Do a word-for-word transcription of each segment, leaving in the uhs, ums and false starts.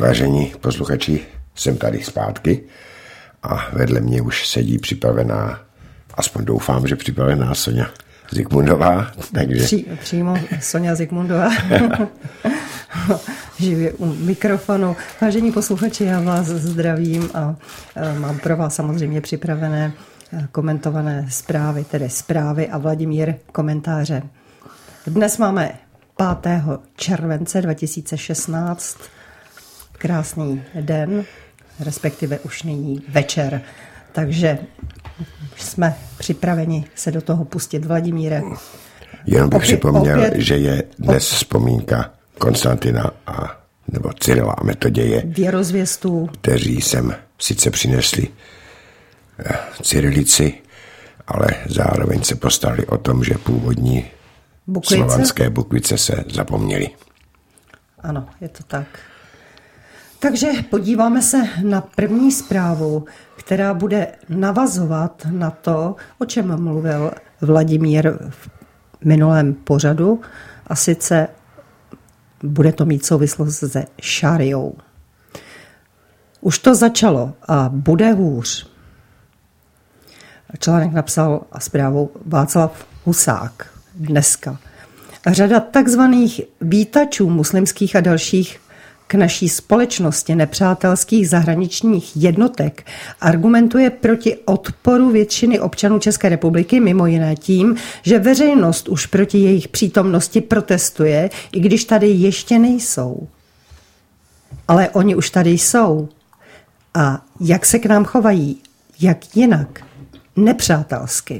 Vážení posluchači, jsem tady zpátky a vedle mě už sedí připravená, aspoň doufám, že připravená Soňa Zikmundová. Takže... Při, přímo Soňa Zikmundová. Živě u mikrofonu. Vážení posluchači, já vás zdravím a mám pro vás samozřejmě připravené komentované zprávy, tedy zprávy a Vladimír komentáře. Dnes máme pátého července dva tisíce šestnáct. Krásný den, respektive už nyní večer. Takže jsme připraveni se do toho pustit. Vladimíre. Jenom bych opět, připomněl, opět, že je dnes vzpomínka Konstantina a nebo Cyrila a Metoděje, věrozvěstů, kteří sem sice přinesli cyrilici, ale zároveň se postarali o tom, že původní Bukvice? slovanské Bukvice se zapomněly. Ano, je to tak. Takže podíváme se na první zprávu, která bude navazovat na to, o čem mluvil Vladimír v minulém pořadu, a sice bude to mít souvislost se šariou. Už to začalo a bude hůř. Článek napsal a zprávu Václav Husák dneska. Řada takzvaných vítačů muslimských a dalších k naší společnosti nepřátelských zahraničních jednotek argumentuje proti odporu většiny občanů České republiky, mimo jiné tím, že veřejnost už proti jejich přítomnosti protestuje, i když tady ještě nejsou. Ale oni už tady jsou. A jak se k nám chovají? Jak jinak? Nepřátelsky.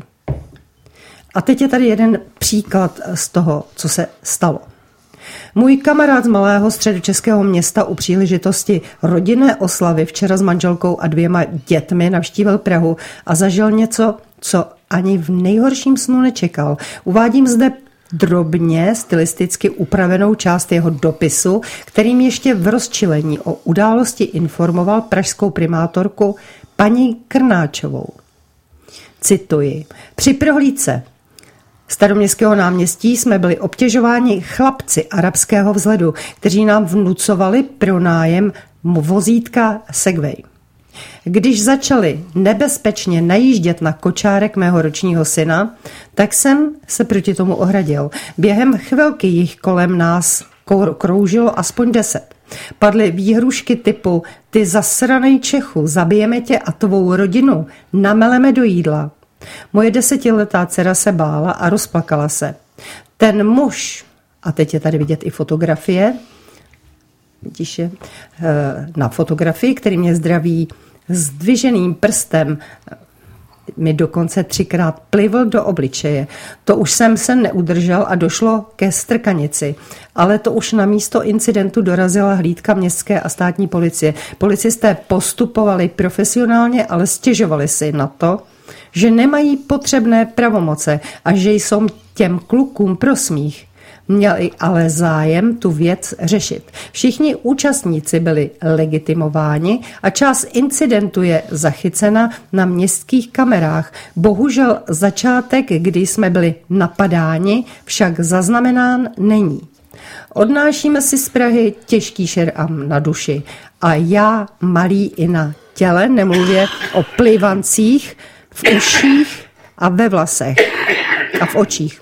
A teď je tady jeden příklad z toho, co se stalo. Můj kamarád z malého středočeského města u příležitosti rodinné oslavy včera s manželkou a dvěma dětmi navštívil Prahu a zažil něco, co ani v nejhorším snu nečekal. Uvádím zde drobně stylisticky upravenou část jeho dopisu, kterým ještě v rozčilení o události informoval pražskou primátorku paní Krnáčovou. Cituji. Při prohlídce Staroměstského náměstí jsme byli obtěžováni chlapci arabského vzhledu, kteří nám vnucovali pronájem vozítka Segway. Když začali nebezpečně najíždět na kočárek mého ročního syna, tak jsem se proti tomu ohradil. Během chvilky jich kolem nás kroužilo aspoň deset. Padly výhrušky typu ty zasranej Čechu, zabijeme tě a tvou rodinu, nameleme do jídla. Moje desetiletá dcera se bála a rozplakala se. Ten muž, a teď je tady vidět i fotografie, vidíš je, na fotografii, který mě zdraví zdviženým prstem, mi dokonce třikrát plivl do obličeje. To už jsem se neudržel a došlo ke strkanici. Ale to už na místo incidentu dorazila hlídka městské a státní policie. Policisté postupovali profesionálně, ale stěžovali si na to, že nemají potřebné pravomoce a že jsou těm klukům pro smích. Měli ale zájem tu věc řešit. Všichni účastníci byli legitimováni a část incidentu je zachycena na městských kamerách. Bohužel začátek, kdy jsme byli napadáni, však zaznamenán není. Odnášíme si z Prahy těžký šerám na duši a já malý i na těle, nemluvě o plivancích, v uších a ve vlasech a v očích.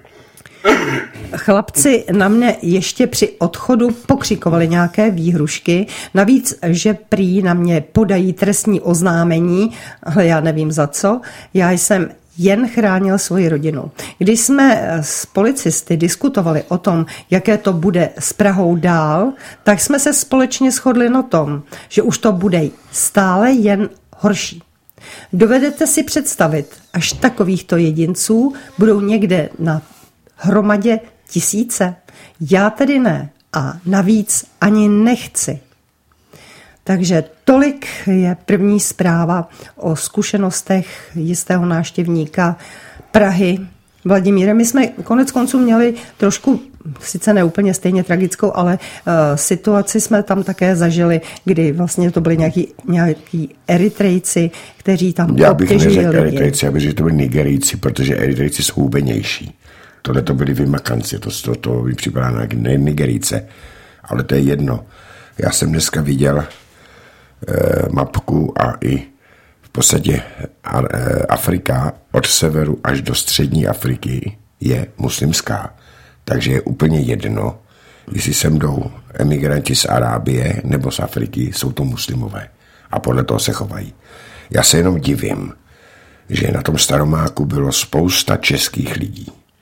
Chlapci na mne ještě při odchodu pokřikovali nějaké výhrušky, navíc, že prý na mě podají trestní oznámení, ale já nevím za co, já jsem jen chránil svoji rodinu. Když jsme s policisty diskutovali o tom, jaké to bude s Prahou dál, tak jsme se společně shodli na tom, že už to bude stále jen horší. Dovedete si představit, až takovýchto jedinců budou někde na hromadě tisíce? Já tedy ne a navíc ani nechci. Takže tolik je první zpráva o zkušenostech jistého návštěvníka Prahy. Vladimíre, my jsme konec konců měli trošku, sice ne úplně stejně tragickou, ale uh, situaci jsme tam také zažili, kdy vlastně to byli nějaký, nějaký Eritrejci, kteří tam já bych obtěžují neřekl lidi. Eritrejci, já bych řekl, že to byli Nigerijci, protože Eritrejci jsou hubenější. Tohle to byli vymakanci, to, to, to mi připadá na Nigerijce, ale to je jedno. Já jsem dneska viděl eh, mapku a i v podstatě eh, Afrika od severu až do střední Afriky je muslimská. Takže je úplně jedno, jestli sem jdou emigranti z Arábie nebo z Afriky, jsou to muslimové. A podle toho se chovají. Já se jenom divím, že na tom Staromáku bylo spousta českých lidí.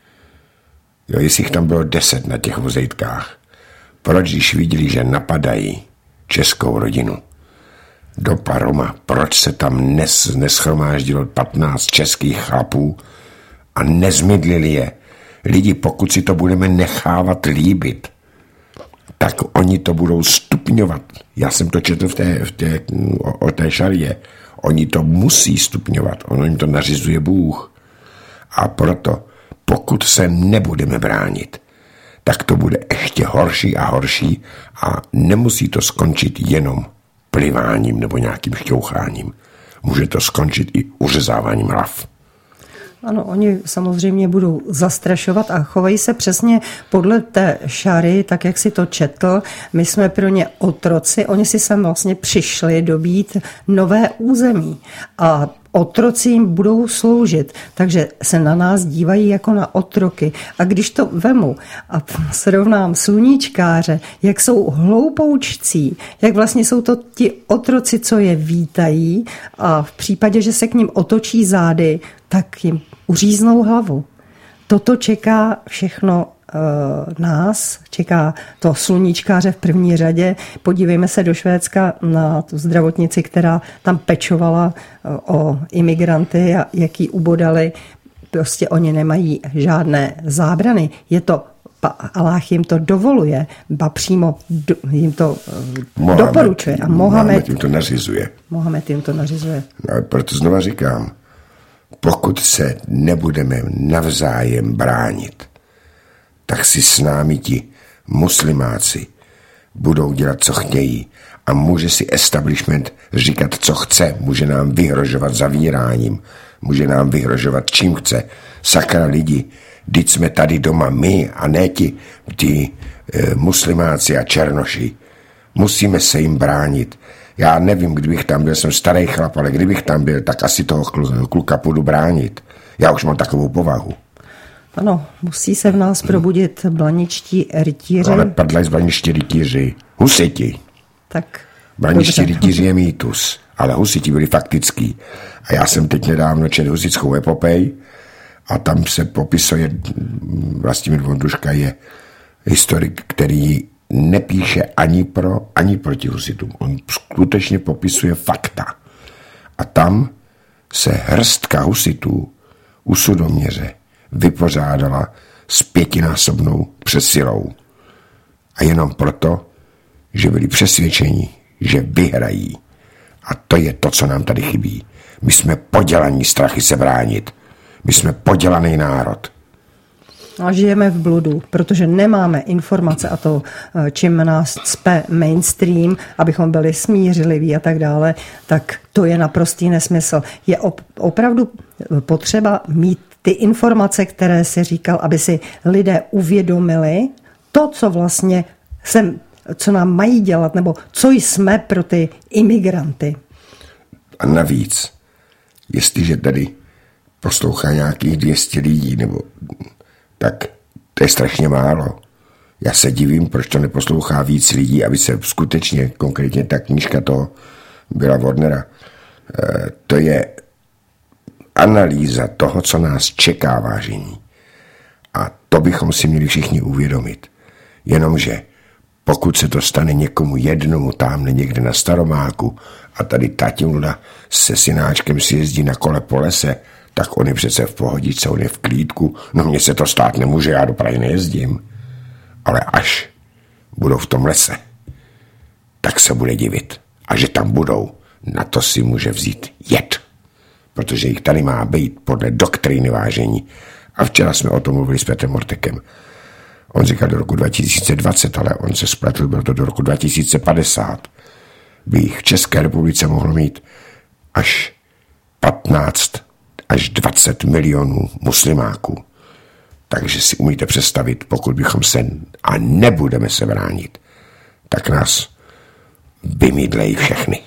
Jo, jestli jich tam bylo deset na těch vozejtkách, proč, když viděli, že napadají českou rodinu do Paroma, proč se tam nes, neschromáždilo patnáct českých chlapů a nezmydlili je? Lidi, pokud si to budeme nechávat líbit, tak oni to budou stupňovat. Já jsem to četl v té, v té, o, o té šarie. Oni to musí stupňovat. On jim to nařizuje Bůh. A proto, pokud se nebudeme bránit, tak to bude ještě horší a horší a nemusí to skončit jenom pliváním nebo nějakým šťoucháním. Může to skončit i uřezáváním hlav. Ano, oni samozřejmě budou zastrašovat a chovají se přesně podle té šary, tak jak si to četl. My jsme pro ně otroci, oni si sem vlastně přišli dobít nové území a otroci jim budou sloužit, takže se na nás dívají jako na otroky. A když to vemu a srovnám sluníčkáře, jak jsou hloupoučcí, jak vlastně jsou to ti otroci, co je vítají a v případě, že se k ním otočí zády, tak jim uříznou hlavu. Toto čeká všechno uh, nás, čeká to sluníčkáře v první řadě. Podívejme se do Švédska na tu zdravotnici, která tam pečovala uh, o imigranty a jaký ubodali. Prostě oni nemají žádné zábrany. Je to Aláh jim to dovoluje, ba přímo do, jim to uh, doporučuje. A Mohamed, Mohamed jim to nařizuje. Mohamed jim to nařizuje. No, proto znova říkám, pokud se nebudeme navzájem bránit, tak si s námi ti muslimáci budou dělat, co chtějí a může si establishment říkat, co chce, může nám vyhrožovat zavíráním, může nám vyhrožovat čím chce. Sakra lidi, vždyť jsme tady doma my a ne ti, ti e, muslimáci a černoši. Musíme se jim bránit. Já nevím, kdybych tam byl, jsem starý chlap, ale kdybych tam byl, tak asi toho kluka půjdu bránit. Já už mám takovou povahu. Ano, musí se v nás probudit blaničtí rytíři. Ale padlaj z blaničtí rytíři. Husiti. Tak. Blaničtí rytíři je mýtus, ale husiti byli faktický. A já jsem teď nedávno četl husitskou epopej a tam se popisuje, Vlastimír Vondruška je historik, který nepíše ani pro, ani proti husitům. On skutečně popisuje fakta. A tam se hrstka husitů u Sudoměře vypořádala s pětinásobnou přesilou. A jenom proto, že byli přesvědčeni, že vyhrají. A to je to, co nám tady chybí. My jsme podělaní strachy se bránit. My jsme podělaný národ. A žijeme v bludu, protože nemáme informace a to, čím nás cpe mainstream, abychom byli smířliví a tak dále, tak to je naprostý nesmysl. Je op- opravdu potřeba mít ty informace, které si říkal, aby si lidé uvědomili to, co vlastně sem, co nám mají dělat, nebo co jsme pro ty imigranty. A navíc, jestliže tady poslouchá nějakých dvě stě lidí, nebo tak to je strašně málo. Já se divím, proč to neposlouchá víc lidí, aby se skutečně, konkrétně ta knížka toho byla Warnera, e, to je analýza toho, co nás čeká, vážení. A to bychom si měli všichni uvědomit. Jenomže pokud se to stane někomu jednomu tamhle někde na Staromáku a tady tatimluda se synáčkem si jezdí na kole po lese, tak on je přece v pohodičce, on je v klídku. No mně se to stát nemůže, já do Prahy nejezdím. Ale až budou v tom lese, tak se bude divit. A že tam budou, na to si může vzít jed. Protože jich tady má být podle doktríny, vážení. A včera jsme o tom mluvili s Petrem Mortekem. On říkal do roku dva tisíce dvacet, ale on se spletl, byl to do roku dva tisíce padesát. By jich v České republice mohlo mít až patnáct až dvacet milionů muslimáků. Takže si umíte představit, pokud bychom se a nebudeme se bránit, tak nás vymydlejí všechny.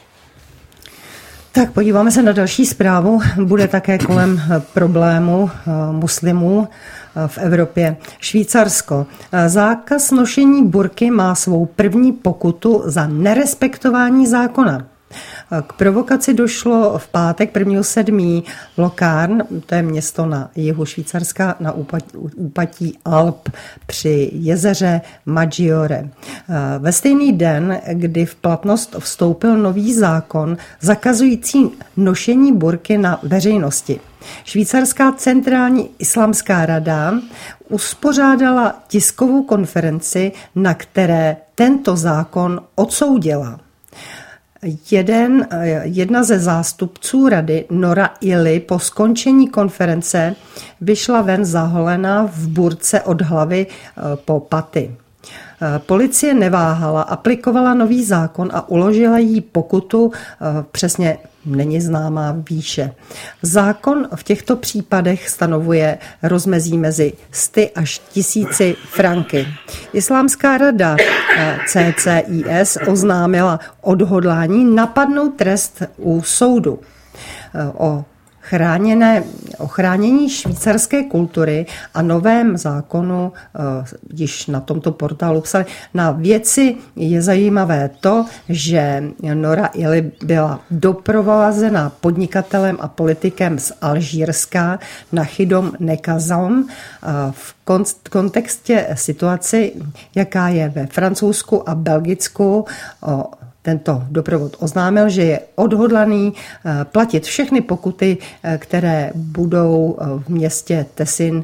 Tak podíváme se na další zprávu. Bude také kolem problému muslimů v Evropě. Švýcarsko. Zákaz nošení burky má svou první pokutu za nerespektování zákona. K provokaci došlo v pátek prvního sedmého Locarn, to je město na jihu Švýcarska, na úpatí Alp při jezeře Maggiore. Ve stejný den, kdy v platnost vstoupil nový zákon zakazující nošení burky na veřejnosti. Švýcarská centrální islámská rada uspořádala tiskovou konferenci, na které tento zákon odsoudila. Jeden, jedna ze zástupců rady, Nora Illy, po skončení konference vyšla ven zaholená v burce od hlavy po paty. Policie neváhala, aplikovala nový zákon a uložila jí pokutu, přesně není známá výše. Zákon v těchto případech stanovuje rozmezí mezi sty až tisíci franky. Islámská rada C C I S oznámila odhodlání napadnout trest u soudu. O Chráněné, o chránění švýcarské kultury a novém zákonu, již na tomto portálu psali, na věci je zajímavé to, že Nora Illy byla doprovázena podnikatelem a politikem z Alžírska Nachidom Nekazam v kontextě situaci, jaká je ve Francouzsku a Belgicku. Tento doprovod oznámil, že je odhodlaný platit všechny pokuty, které budou v městě Tessin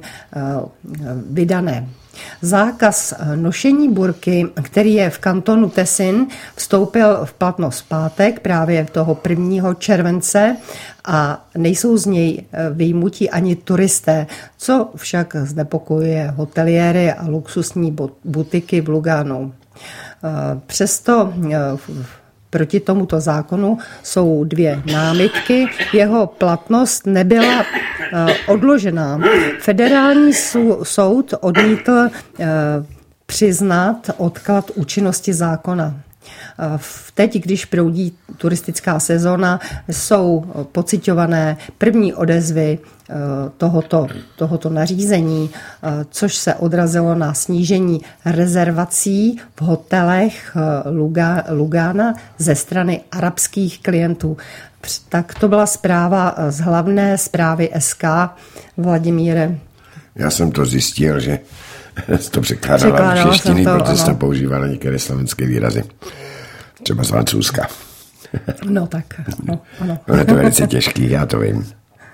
vydané. Zákaz nošení burky, který je v kantonu Tessin, vstoupil v platnost v pátek, právě toho prvního července, a nejsou z něj vyjmutí ani turisté, co však znepokojuje hoteliéry a luxusní butiky v Luganu. Přesto proti tomuto zákonu jsou dvě námitky. Jeho platnost nebyla odložená. Federální soud odmítl přiznat odklad účinnosti zákona. Teď, když proudí turistická sezóna, jsou pociťované první odezvy tohoto, tohoto nařízení, což se odrazilo na snížení rezervací v hotelech Lugana ze strany arabských klientů. Tak to byla zpráva z hlavné zprávy S K. Vladimíre. Já jsem to zjistil, že to překládala v češtiny, protože jsem používala některé slovenské výrazy. Třeba z francouzska. No tak, no, ano. No, je to velice těžký, já to vím.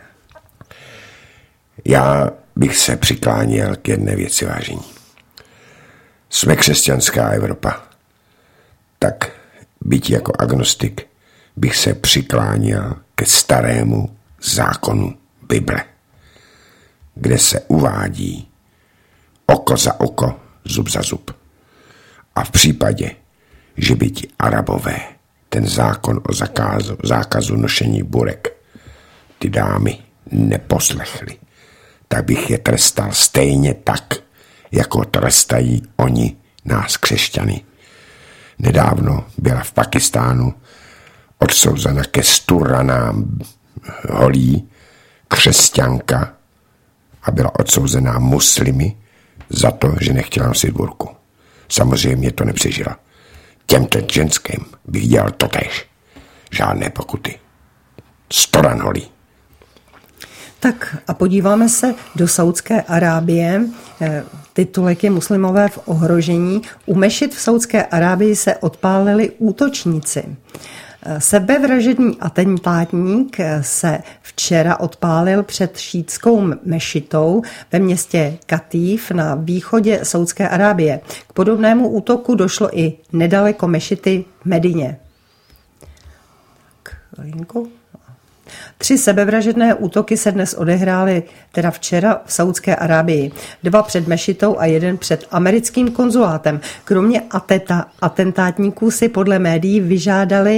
Já bych se přikláněl k jedné věci, vážení. Jsme křesťanská Evropa. Tak byť jako agnostik bych se přikláněl ke starému zákonu Bible, kde se uvádí oko za oko, zub za zub. A v případě, že by ti Arabové ten zákon o zákazu, zákazu nošení burek ty dámy neposlechli, tak bych je trestal stejně tak, jako trestají oni nás křesťany. Nedávno byla v Pakistánu odsouzena ke stu ranám holí křesťanka a byla odsouzená muslimy za to, že nechtěla nosit burku. Samozřejmě to nepřežila. Těmto ženským bych dělal totéž. Žádné pokuty. Sto ran holí. Tak a podíváme se do Saúdské Arábie. Titulek je Muslimové v ohrožení. U mešit v Saúdské Arábii se odpálili útočníci. Sebevražedný atentátník se včera odpálil před šítskou mešitou ve městě Katíf na východě Saúdské Arábie. K podobnému útoku došlo i nedaleko mešity v Medině. Tři sebevražedné útoky se dnes odehrály teda včera v Saúdské Arábii. Dva před mešitou a jeden před americkým konzulátem. Kromě ateta, atentátníků si podle médií vyžádali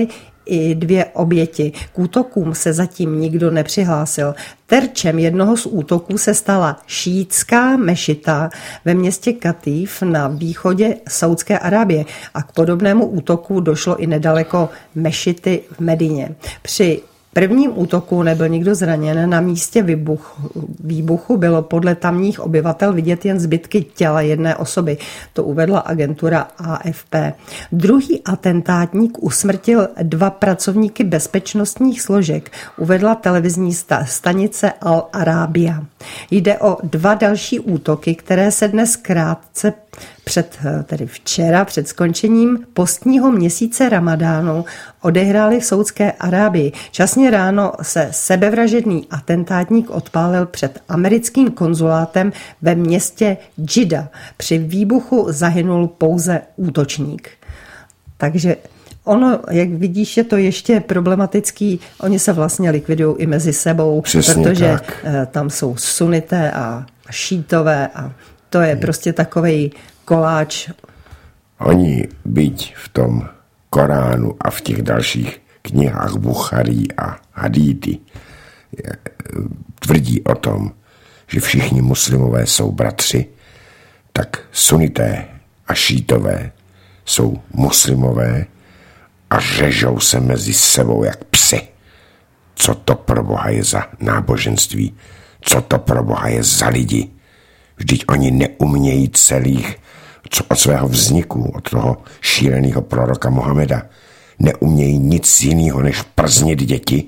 i dvě oběti. K útokům se zatím nikdo nepřihlásil. Terčem jednoho z útoků se stala šíitská mešita ve městě Katíf na východě Saúdské Arábie a k podobnému útoku došlo i nedaleko mešity v Medině. Při prvním útoku nebyl nikdo zraněn, na místě výbuchu, výbuchu bylo podle tamních obyvatel vidět jen zbytky těla jedné osoby. To uvedla agentura A F P. Druhý atentátník usmrtil dva pracovníky bezpečnostních složek, uvedla televizní stanice Al Arábia. Jde o dva další útoky, které se dnes krátce před, tedy včera, před skončením postního měsíce Ramadánu odehráli v Saúdské Arábii. Časně ráno se sebevražedný atentátník odpálil před americkým konzulátem ve městě Džida. Při výbuchu zahynul pouze útočník. Takže ono, jak vidíš, je to ještě problematický. Oni se vlastně likvidují i mezi sebou, Přesně protože tak. tam jsou sunité a šítové a to je prostě takovej koláč. Oni byť v tom Koránu a v těch dalších knihách Buchari a Hadíty tvrdí o tom, že všichni muslimové jsou bratři, tak sunité a šítové jsou muslimové a řežou se mezi sebou jak psy. Co to pro Boha je za náboženství? Co to pro Boha je za lidi? Vždyť oni neumějí celých, co od svého vzniku, od toho šíleného proroka Mohameda, neumějí nic jiného, než prznit děti,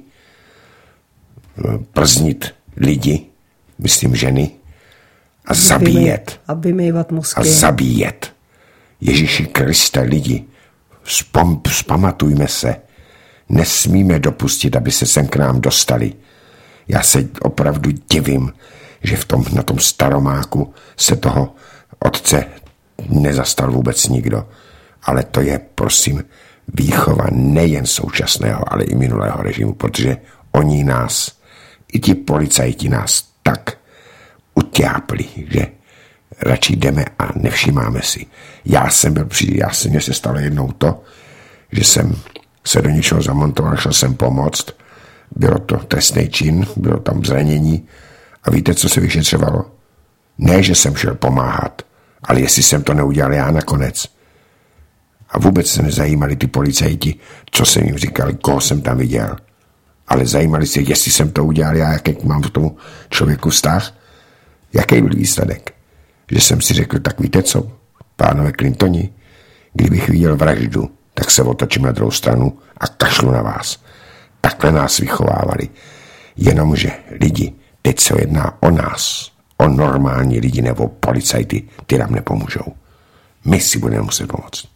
prznit lidi, myslím ženy, a zabíjet. A vymývat mozky. A zabíjet. Ježíši Kriste, lidi, vzpom, vzpamatujme se. Nesmíme dopustit, aby se sem k nám dostali. Já se opravdu divím, že v tom, na tom Staromáku se toho otce nezastal vůbec nikdo. Ale to je, prosím, výchova nejen současného, ale i minulého režimu, protože oni nás, i ti policajti nás tak utápli, že radši jdeme a nevšímáme si. Já jsem byl při, já se, mně se stalo jednou to, že jsem se do něčeho zamontoval, šel jsem pomoct, bylo to trestný čin, bylo tam zranění a víte, co se vyšetřovalo? Ne, že jsem šel pomáhat, ale jestli jsem to neudělal já nakonec. A vůbec se nezajímali ty policajti, co jsem jim říkal, koho jsem tam viděl. Ale zajímali se, jestli jsem to udělal já, jaký mám k tomu člověku vztah. Jaký byl výsledek? Že jsem si řekl, tak víte co, pánové Clintoni, kdybych viděl vraždu, tak se otočím na druhou stranu a kašlu na vás. Takhle nás vychovávali. Jenomže lidi, teď se jedná o nás, o normální lidi nebo policajty, ty nám nepomůžou. My si budeme muset pomoct.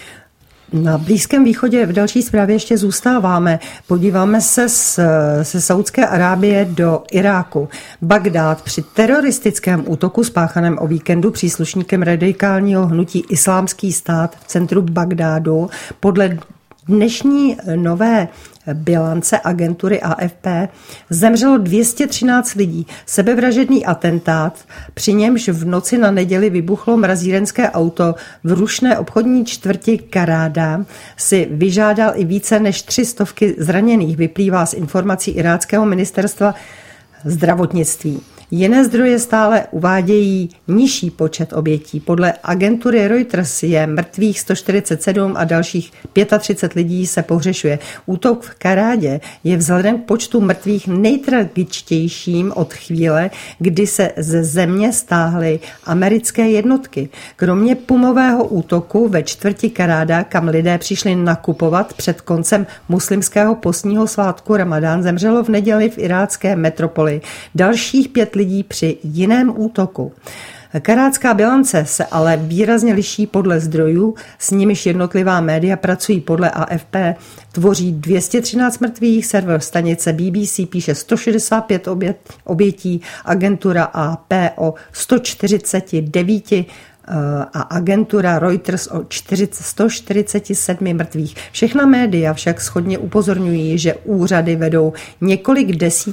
Na Blízkém východě v další zprávě ještě zůstáváme. Podíváme se z, ze Saúdské Arábie do Iráku. Bagdád při teroristickém útoku spáchaném o víkendu příslušníkem radikálního hnutí Islámský stát v centru Bagdádu podle dnešní nové bilance agentury A F P zemřelo dvě stě třináct lidí. Sebevražedný atentát, při němž v noci na neděli vybuchlo mrazírenské auto v rušné obchodní čtvrti Karáda, si vyžádal i více než tři stovky zraněných, vyplývá z informací iráckého ministerstva zdravotnictví. Jiné zdroje stále uvádějí nižší počet obětí. Podle agentury Reuters je mrtvých sto čtyřicet sedm a dalších třicet pět lidí se pohřešuje. Útok v Karádě je vzhledem k počtu mrtvých nejtragičtějším od chvíle, kdy se ze země stáhly americké jednotky. Kromě pumového útoku ve čtvrti Karáda, kam lidé přišli nakupovat před koncem muslimského postního svátku Ramadán, zemřelo v neděli v irácké metropoli dalších pět lidí při jiném útoku. Karátská bilance se ale výrazně liší podle zdrojů, s nimiž jednotlivá média pracují. Podle A F P tvoří dvě stě třináct mrtvých, server stanice B B C píše sto šedesát pět obětí, agentura A P o sto čtyřicet devět a agentura Reuters o sto čtyřicet sedm mrtvých. Všechna média však shodně upozorňují, že úřady vedou několik desítek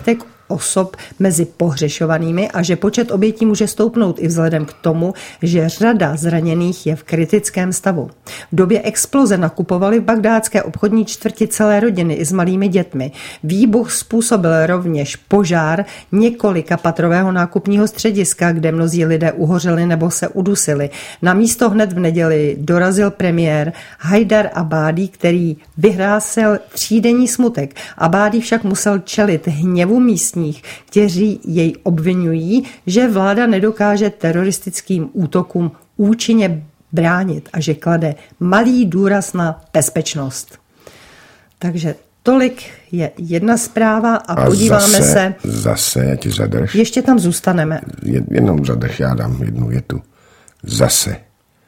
osob mezi pohřešovanými a že počet obětí může stoupnout i vzhledem k tomu, že řada zraněných je v kritickém stavu. V době exploze nakupovaly v bagdátské obchodní čtvrti celé rodiny i s malými dětmi. Výbuch způsobil rovněž požár několika patrového nákupního střediska, kde mnozí lidé uhořeli nebo se udusili. Na místo hned v neděli dorazil premiér Haidar Abadi, který vyhlásil třídenní smutek. Abadi však musel čelit hněvu místních, kteří jej obvinují, že vláda nedokáže teroristickým útokům účinně bránit a že klade malý důraz na bezpečnost. Takže tolik je jedna zpráva a, a podíváme zase, se... Zase, já ti zadrž. Ještě tam zůstaneme. Jenom zadrž, já dám jednu větu. Zase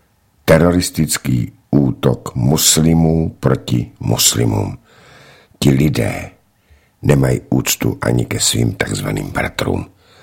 teroristický útok muslimů proti muslimům. Ti lidé nemají úctu ani ke svým takzvaným bratrům.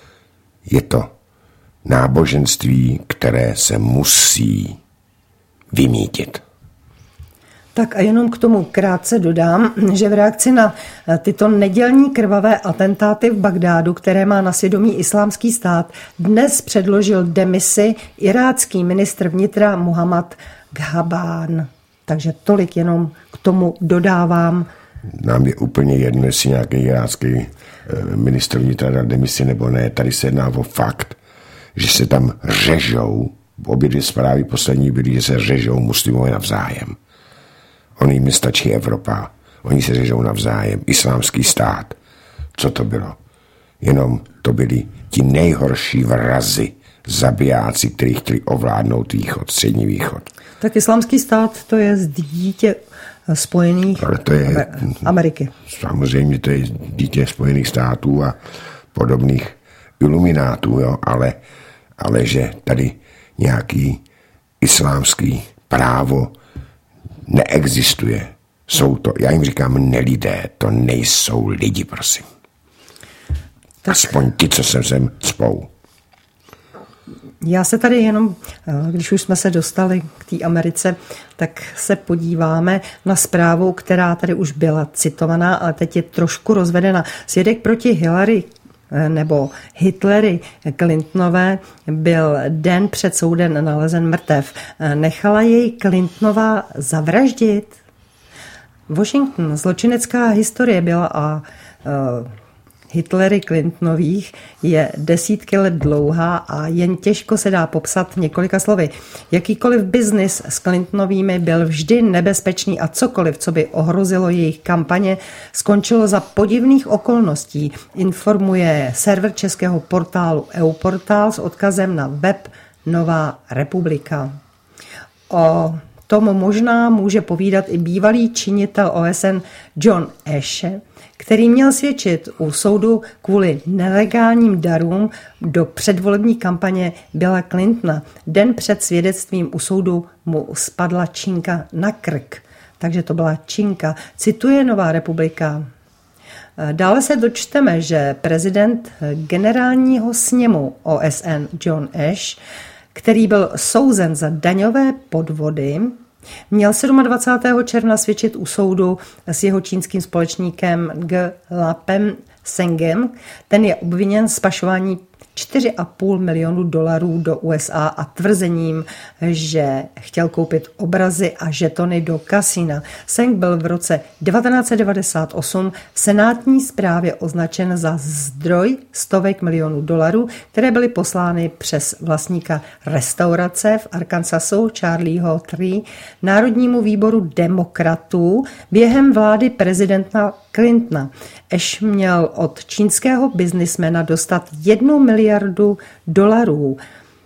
Je to náboženství, které se musí vymítit. Tak a jenom k tomu krátce dodám, že v reakci na tyto nedělní krvavé atentáty v Bagdádu, které má na svědomí Islámský stát, dnes předložil demisi irácký ministr vnitra Muhammad Ghabán. Takže tolik jenom k tomu dodávám. Nám je úplně jedno, jestli nějaký irácký ministr vnitra dá demisi nebo ne. Tady se jedná o fakt, že se tam řežou, obě dvě zprávy poslední byly, že se řežou muslimové navzájem. On jim nestačí Evropa. Oni se řežou navzájem. Islámský stát. Co to bylo? Jenom to byli ti nejhorší vrazi, zabijáci, kteří chtěli ovládnout východ, střední východ. Tak Islámský stát to je dítě Spojených Ale to je, Ameriky. Samozřejmě to je dítě Spojených států a podobných iluminátů, jo? Ale, ale že tady nějaký islámský právo neexistuje. Jsou to, já jim říkám, nelidé, to nejsou lidi, prosím. Tak. Aspoň ty, co jsem sem spou. Já se tady jenom, když už jsme se dostali k té Americe, tak se podíváme na zprávu, která tady už byla citovaná, ale teď je trošku rozvedena. Svědek proti Hillary nebo Hitlery Clintonové byl den před soudem nalezen mrtev. Nechala jej Clintonová zavraždit? Washington, zločinecká historie byla a uh, Hitlery Clintonových je desítky let dlouhá a jen těžko se dá popsat několika slovy. Jakýkoliv biznis s Clintonovými byl vždy nebezpečný a cokoliv, co by ohrozilo jejich kampaně, skončilo za podivných okolností, informuje server českého portálu EUportál s odkazem na web Nová republika. O tom možná může povídat i bývalý činitel O S N John Ashe, který měl svědčit u soudu kvůli nelegálním darům do předvolební kampaně Billa Clintona. Den před svědectvím u soudu mu spadla činka na krk. Takže to byla činka. Cituje Nová republika. Dále se dočteme, že prezident generálního sněmu O S N John Ashe, který byl souzen za daňové podvody, měl dvacátého sedmého června svědčit u soudu s jeho čínským společníkem G. Lapem Sengem. Ten je obviněn z pašování čtyři a půl milionu dolarů do U S A a tvrzením, že chtěl koupit obrazy a žetony do kasína. Seng byl v roce devatenáct set devadesát osm v senátní správě označen za zdroj stovek milionů dolarů, které byly poslány přes vlastníka restaurace v Arkansasu Charlieho Tree Národnímu výboru demokratů během vlády prezidenta Clintona. Ashe měl od čínského biznismena dostat jednu miliardu dolarů.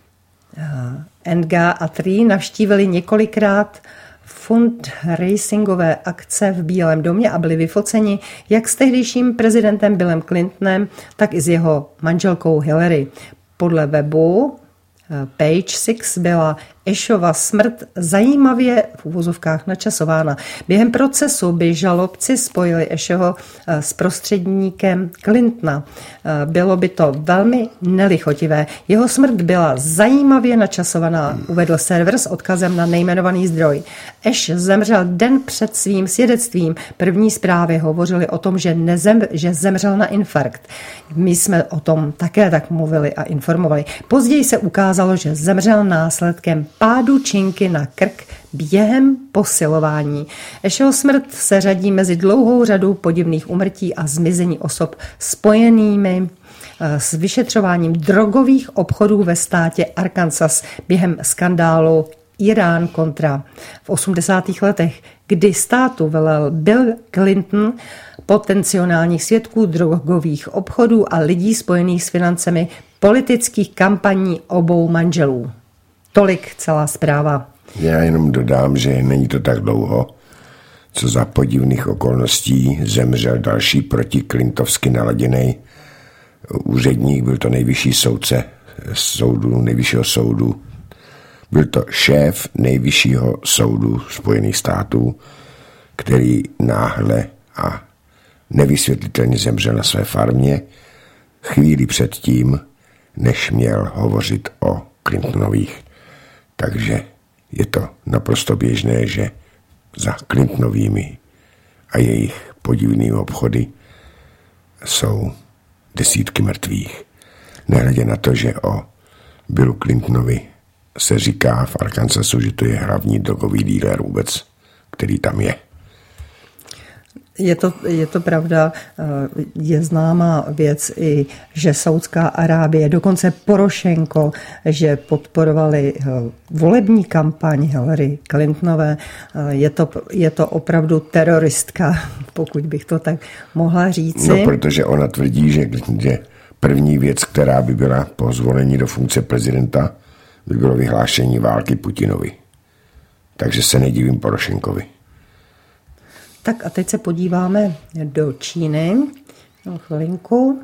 Nga a Tree navštívili několikrát fundraisingové akce v Bílém domě a byli vyfoceni jak s tehdejším prezidentem Billem Clintonem, tak i s jeho manželkou Hillary. Podle webu Page šest byla Ashova smrt zajímavě v uvozovkách načasována. Během procesu by žalobci spojili Asheho s prostředníkem Clintona. Bylo by to velmi nelichotivé. Jeho smrt byla zajímavě načasovaná, uvedl server s odkazem na nejmenovaný zdroj. Ash zemřel den před svým svědectvím. První zprávy hovořily o tom, že, nezem, že zemřel na infarkt. My jsme o tom také tak mluvili a informovali. Později se ukázalo, že zemřel následkem pádu činky na krk během posilování. Asheho smrt se řadí mezi dlouhou řadu podivných úmrtí a zmizení osob spojenými s vyšetřováním drogových obchodů ve státě Arkansas během skandálu Irán kontra v osmdesátých letech, kdy státu velel Bill Clinton, potenciálních svědků drogových obchodů a lidí spojených s financemi politických kampaní obou manželů. Tolik celá zpráva. Já jenom dodám, že není to tak dlouho, co za podivných okolností zemřel další protiklintovsky naladěný úředník, byl to nejvyšší soudce soudu, nejvyššího soudu. Byl to šéf nejvyššího soudu Spojených států, který náhle a nevysvětlitelně zemřel na své farmě chvíli předtím, než měl hovořit o Clintonových. Takže je to naprosto běžné, že za Clintonovými a jejich podivnými obchody jsou desítky mrtvých. Nehledě na to, že o Billu Clintonovi se říká v Arkansasu, že to je hlavní drogový díler vůbec, který tam je. Je to, je to pravda, je známá věc i, že Saudská Arábie, dokonce Porošenko, že podporovali volební kampaň Hillary Clintonové. Je to, je to opravdu teroristka, pokud bych to tak mohla říci. No, protože ona tvrdí, že, že první věc, která by byla po zvolení do funkce prezidenta, by bylo vyhlášení války Putinovi. Takže se nedivím Porošenkovi. Tak a teď se podíváme do Číny. No, chvilinku.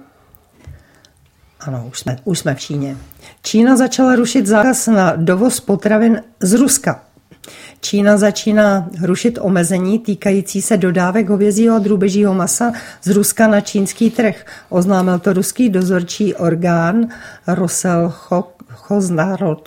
Ano, už jsme, už jsme v Číně. Čína začala rušit zákaz na dovoz potravin z Ruska. Čína začíná rušit omezení týkající se dodávek hovězího a drůbežího masa z Ruska na čínský trh. Oznámil to ruský dozorčí orgán Roselchoznarod.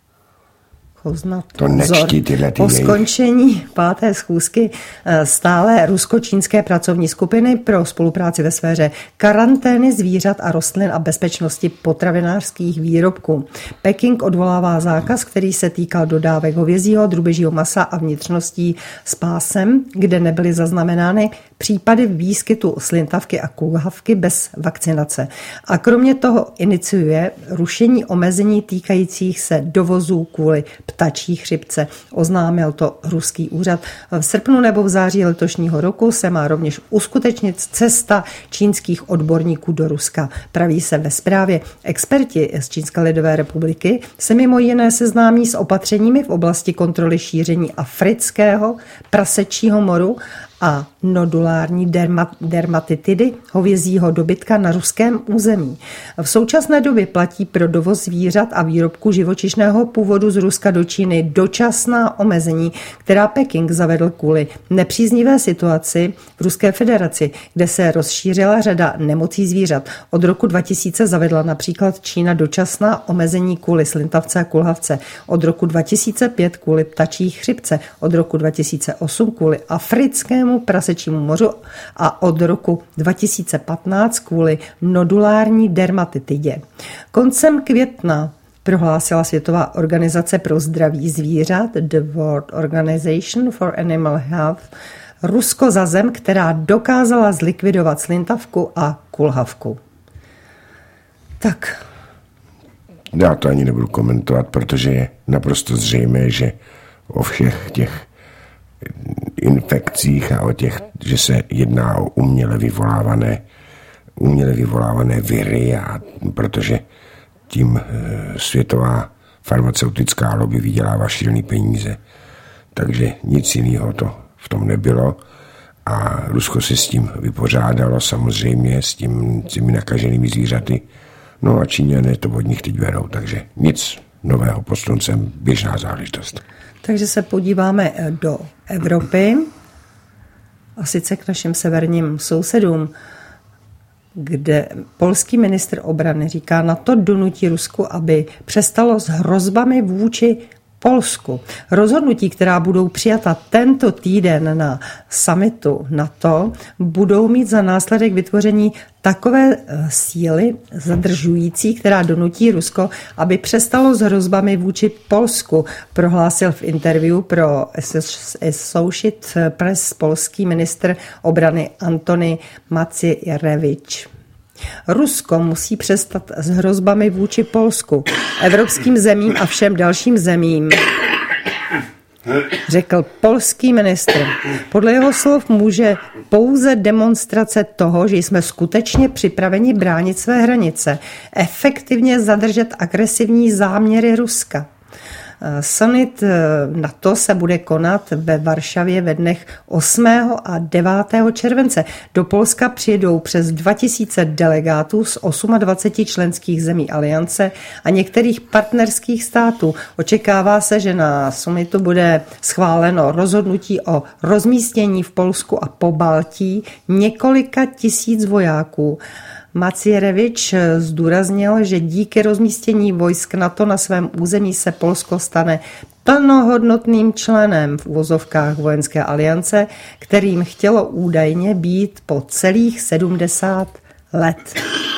To nečtí tyhle ty Po skončení páté schůzky stále rusko-čínské pracovní skupiny pro spolupráci ve sféře karantény zvířat a rostlin a bezpečnosti potravinářských výrobků. Peking odvolává zákaz, který se týkal dodávek hovězího, drůbežího masa a vnitřností s pásem, kde nebyly zaznamenány případy výskytu slintavky a kulhavky bez vakcinace. A kromě toho iniciuje rušení omezení týkajících se dovozů kvůli ptačí chřipce. Oznámil to ruský úřad. V srpnu nebo v září letošního roku se má rovněž uskutečnit cesta čínských odborníků do Ruska. Praví se ve zprávě. Experti z Čínské lidové republiky se mimo jiné seznámí s opatřeními v oblasti kontroly šíření afrického prasečího moru a nodulární dermat, dermatitidy hovězího dobytka na ruském území. V současné době platí pro dovoz zvířat a výrobku živočišného původu z Ruska do Číny dočasná omezení, která Peking zavedl kvůli nepříznivé situaci v Ruské federaci, kde se rozšířila řada nemocí zvířat. Od roku dva tisíce zavedla například Čína dočasná omezení kvůli slintavce a kulhavce, od roku dva tisíce pět kvůli ptačí chřipce, od roku dva tisíce osm kvůli africkému prasečímu mořu a od roku dva tisíce patnáct kvůli nodulární dermatitidě. Koncem května prohlásila Světová organizace pro zdraví zvířat, The World Organization for Animal Health, Rusko za zem, která dokázala zlikvidovat slintavku a kulhavku. Tak. Já to ani nebudu komentovat, protože je naprosto zřejmé, že o všech těch infekcích a o těch, že se jedná o uměle vyvolávané, uměle vyvolávané viry, a protože tím světová farmaceutická lobby vydělává šílený peníze. Takže nic jiného to v tom nebylo a Rusko se s tím vypořádalo samozřejmě, s tím, těmi nakaženými zvířaty. No a Číňané to od nich teď berou, takže nic nového poslance běžná záležitost. Takže se podíváme do Evropy, a sice k našim severním sousedům, kde polský ministr obrany říká, na to donutí Rusku, aby přestalo s hrozbami vůči Polsku. Rozhodnutí, která budou přijata tento týden na summitu NATO, budou mít za následek vytvoření takové síly zadržující, která donutí Rusko, aby přestalo s hrozbami vůči Polsku, prohlásil v interview pro Associated Press polský ministr obrany Antony Macierewicz. Rusko musí přestat s hrozbami vůči Polsku, evropským zemím a všem dalším zemím, řekl polský ministr. Podle jeho slov může pouze demonstrace toho, že jsme skutečně připraveni bránit své hranice, efektivně zadržet agresivní záměry Ruska. Summit NATO se bude konat ve Varšavě ve dnech osmého a devátého července. Do Polska přijedou přes dva tisíce delegátů z dvaceti osmi členských zemí aliance a některých partnerských států. Očekává se, že na summitu bude schváleno rozhodnutí o rozmístění v Polsku a Pobaltí několika tisíc vojáků. Macierewicz zdůraznil, že díky rozmístění vojsk NATO na svém území se Polsko stane plnohodnotným členem v uvozovkách vojenské aliance, kterým chtělo údajně být po celých sedmdesát let.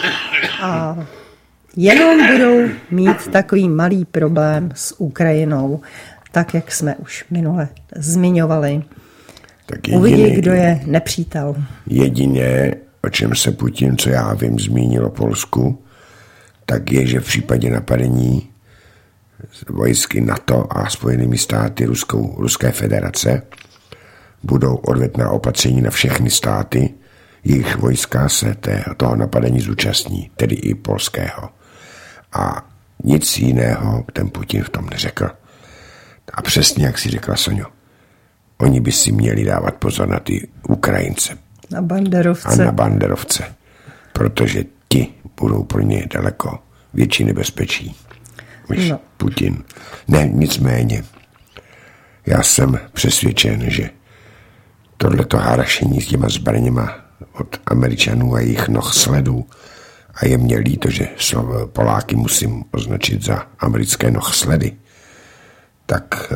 A jenom budou mít takový malý problém s Ukrajinou, tak jak jsme už minule zmiňovali. Uvidí, kdo je nepřítel. Jedině, o čem se Putin, co já vím, zmínil o Polsku, tak je, že v případě napadení vojsky NATO a Spojenými státy Ruskou, Ruské federace budou odvetná opatření na všechny státy, jejich vojska se té, toho napadení zúčastní, tedy i polského. A nic jiného ten Putin v tom neřekl. A přesně, jak si řekla Soňo, oni by si měli dávat pozor na ty Ukrajince. Na banderovce. A na banderovce. Protože ti budou pro ně daleko větší nebezpečí. No. Putin. Ne, nicméně. Já jsem přesvědčen, že tohleto harašení s těma zbraněma od Američanů a jejich nohsledů, a je mě líto, že Poláky musím označit za americké nohsledy, tak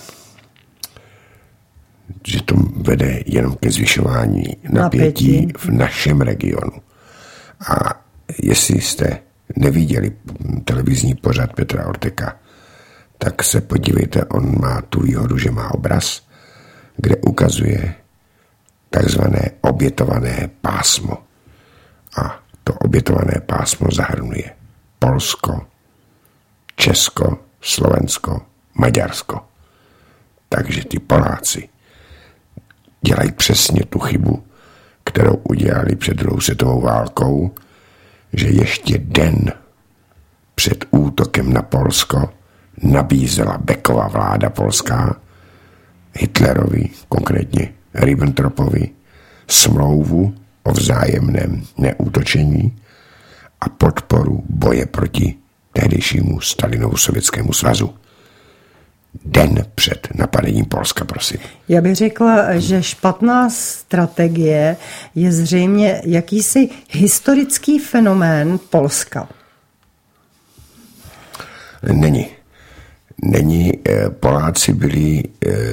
že to vede jenom ke zvyšování napětí, napětí v našem regionu. A jestli jste neviděli televizní pořad Petra Orteka, tak se podívejte, on má tu výhodu, že má obraz, kde ukazuje takzvané obětované pásmo. A to obětované pásmo zahrnuje Polsko, Česko, Slovensko, Maďarsko. Takže ty Poláci dělají přesně tu chybu, kterou udělali před druhou světovou válkou, že ještě den před útokem na Polsko nabízela Becková vláda polská Hitlerovi, konkrétně Ribbentropovi, smlouvu o vzájemném neútočení a podporu boje proti tehdejšímu Stalinovu Sovětskému svazu. Den před napadením Polska, prosím. Já bych řekla, že špatná strategie je zřejmě jakýsi historický fenomén Polska. Není. Není. Poláci byli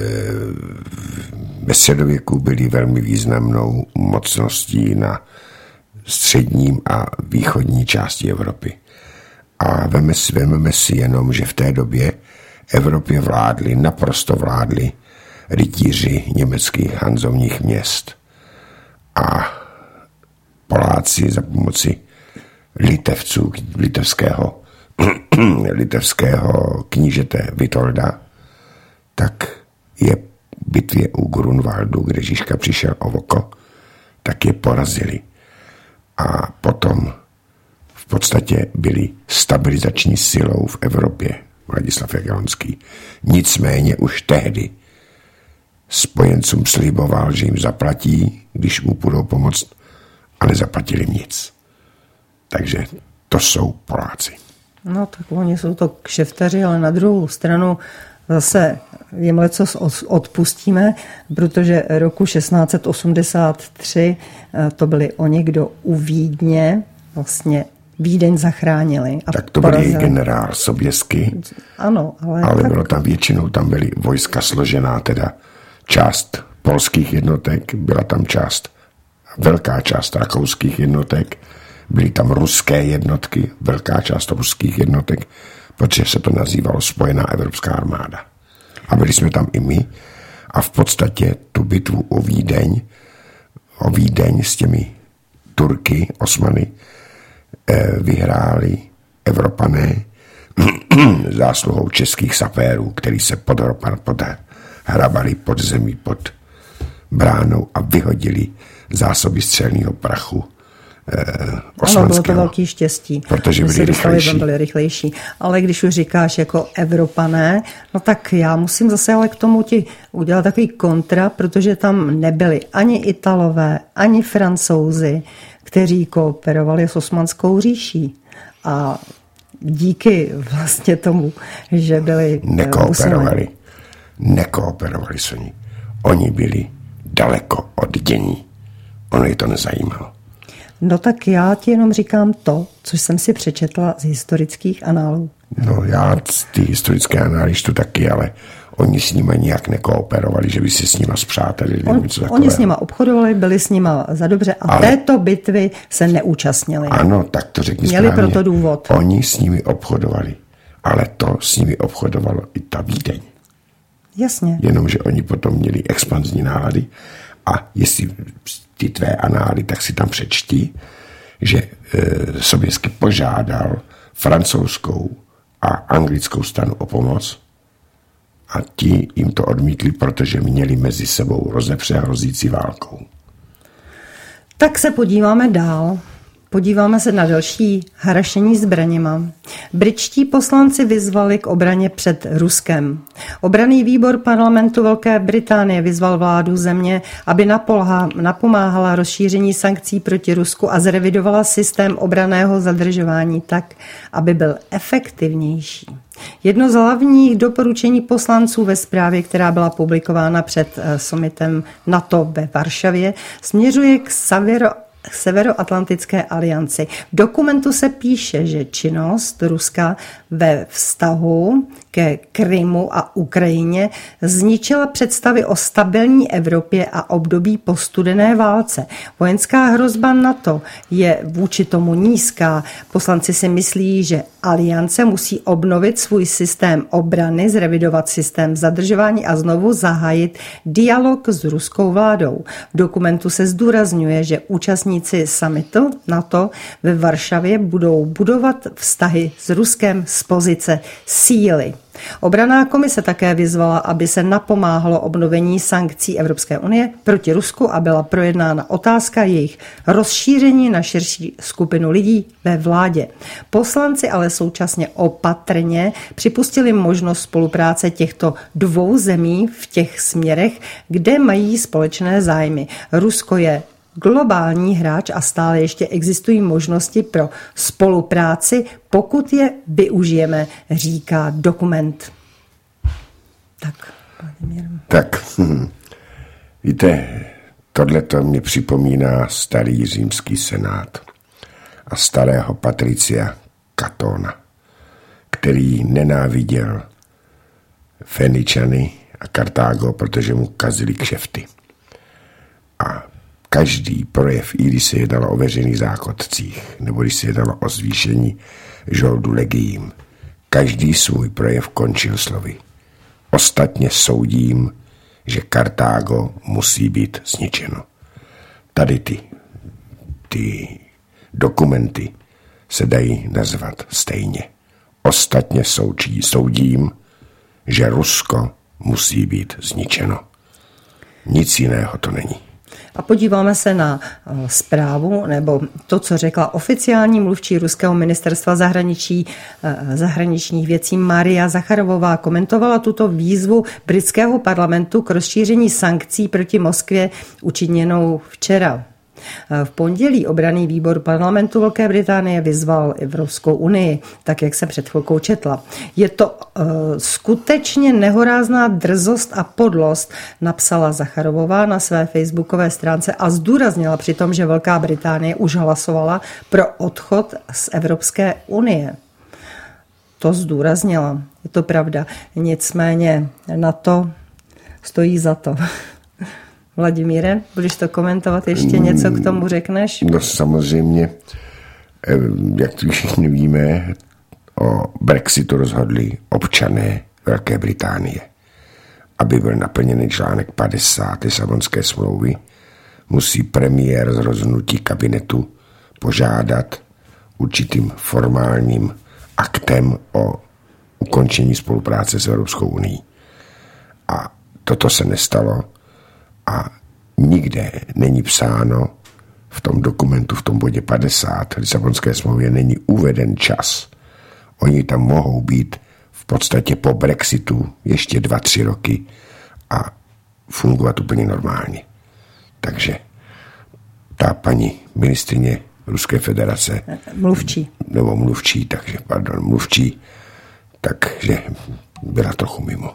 ve středověku byli velmi významnou mocností na středním a východní části Evropy. A veme si, vememe si jenom, že v té době Evropě vládli, naprosto vládli rytíři německých hanzovních měst. A Poláci za pomoci litevců, litevského, litevského knížete Vitolda, tak je v bitvě u Grunwaldu, kde Žižka přišel o oko, tak je porazili. A potom v podstatě byli stabilizační silou v Evropě. Vladislav Jagiellonský. Nicméně už tehdy spojencům sliboval, že jim zaplatí, když mu budou pomoct, ale zaplatili nic. Takže to jsou Poláci. No tak oni jsou to kšeftaři, ale na druhou stranu zase jim lecos odpustíme, protože roku šestnáct set osmdesát tři to byli oni, kdo u Vídně vlastně Vídeň zachránili. A tak to byl její generál Soběsky. Ano, ale... Ale tak... bylo tam většinou, tam byly vojska složená, teda část polských jednotek, byla tam část, velká část rakouských jednotek, byly tam ruské jednotky, velká část ruských jednotek, protože se to nazývalo Spojená evropská armáda. A byli jsme tam i my a v podstatě tu bitvu o Vídeň, o Vídeň s těmi Turky, Osmany, vyhráli Evropané zásluhou českých sapérů, který se podhrabali pod zemí, pod bránou a vyhodili zásoby střelného prachu eh, osmanského. Ano, bylo to velký štěstí. Protože byli rychlejší. byli rychlejší. Ale když už říkáš jako Evropané, no tak já musím zase ale k tomu ti udělat takový kontra, protože tam nebyli ani Italové, ani Francouzi, kteří kooperovali s Osmanskou říší. A díky vlastně tomu, že byli... Nekooperovali. Nekooperovali s oni. Oni byli daleko od dění. Ono je to nezajímalo. No tak já ti jenom říkám to, co jsem si přečetla z historických análů. No já ty historické anály čtu taky, ale oni s nimi nijak nekooperovali, že by si s nima spřátelili. On, oni s nima obchodovali, byli s nima za dobře a ale, této bitvy se neúčastnili. Ano, tak to řekni Měli správně. proto důvod. Oni s nimi obchodovali, ale to s nimi obchodovalo i ta Vídeň. Jasně. Jenomže oni potom měli expanzní nálady a jestli ty tvé anály, tak si tam přečti, že e, Soběsky požádal francouzskou a anglickou stranu o pomoc a ti jim to odmítli, protože měli mezi sebou rozepře hrozící válkou. Tak se podíváme dál. Podíváme se na další harašení zbraněma. Britští poslanci vyzvali k obraně před Ruskem. Obranný výbor parlamentu Velké Británie vyzval vládu země, aby napomáhala rozšíření sankcí proti Rusku a zrevidovala systém obranného zadržování tak, aby byl efektivnější. Jedno z hlavních doporučení poslanců ve zprávě, která byla publikována před summitem NATO ve Varšavě, směřuje k Savero Severoatlantické alianci. V dokumentu se píše, že činnost Ruska ve vztahu ke Krymu a Ukrajině zničila představy o stabilní Evropě a období po studené válce. Vojenská hrozba NATO je vůči tomu nízká. Poslanci si myslí, že aliance musí obnovit svůj systém obrany, zrevidovat systém zadržování a znovu zahájit dialog s ruskou vládou. V dokumentu se zdůrazňuje, že účastníci summitu NATO ve Varšavě budou budovat vztahy s Ruskem z pozice síly. Obranná komise také vyzvala, aby se napomáhalo obnovení sankcí Evropské unie proti Rusku a byla projednána otázka jejich rozšíření na širší skupinu lidí ve vládě. Poslanci ale současně opatrně připustili možnost spolupráce těchto dvou zemí v těch směrech, kde mají společné zájmy. Rusko je globální hráč a stále ještě existují možnosti pro spolupráci, pokud je využijeme, říká dokument. Tak, Vladimír. Tak, hm, víte, tohleto mě připomíná starý římský senát a starého Patricia Katona, který nenáviděl Feničany a Kartágo, protože mu kazili kšefty. A každý projev, i když se jednalo o veřejných záchodcích, nebo když se jednalo o zvýšení žoldu legiím, každý svůj projev končil slovy. Ostatně soudím, že Kartágo musí být zničeno. Tady ty, ty dokumenty se dají nazvat stejně. Ostatně součí, soudím, že Rusko musí být zničeno. Nic jiného to není. A podíváme se na zprávu, nebo to, co řekla oficiální mluvčí ruského ministerstva zahraničí, zahraničních věcí Maria Zacharovová. Komentovala tuto výzvu britského parlamentu k rozšíření sankcí proti Moskvě učiněnou včera. V pondělí obranný výbor parlamentu Velké Británie vyzval Evropskou unii, tak jak se před chvilkou četla. Je to uh, skutečně nehorázná drzost a podlost, napsala Zacharovová na své facebookové stránce a zdůraznila přitom, že Velká Británie už hlasovala pro odchod z Evropské unie. To zdůraznila, je to pravda. Nicméně na to stojí za to. Vladimíre, budeš to komentovat, ještě něco k tomu řekneš? No samozřejmě, jak to všichni víme, o Brexitu rozhodli občané Velké Británie. Aby byl naplněný článek padesát Lisabonské smlouvy, musí premiér z rozhodnutí kabinetu požádat určitým formálním aktem o ukončení spolupráce s Evropskou unií. A toto se nestalo a nikde není psáno v tom dokumentu, v tom bodě padesát Lisabonské smlouvy není uveden čas. Oni tam mohou být v podstatě po Brexitu ještě dva, tři roky a fungovat úplně normálně. Takže ta paní ministryně Ruské federace mluvčí. Nebo mluvčí, takže pardon, mluvčí, takže byla trochu mimo.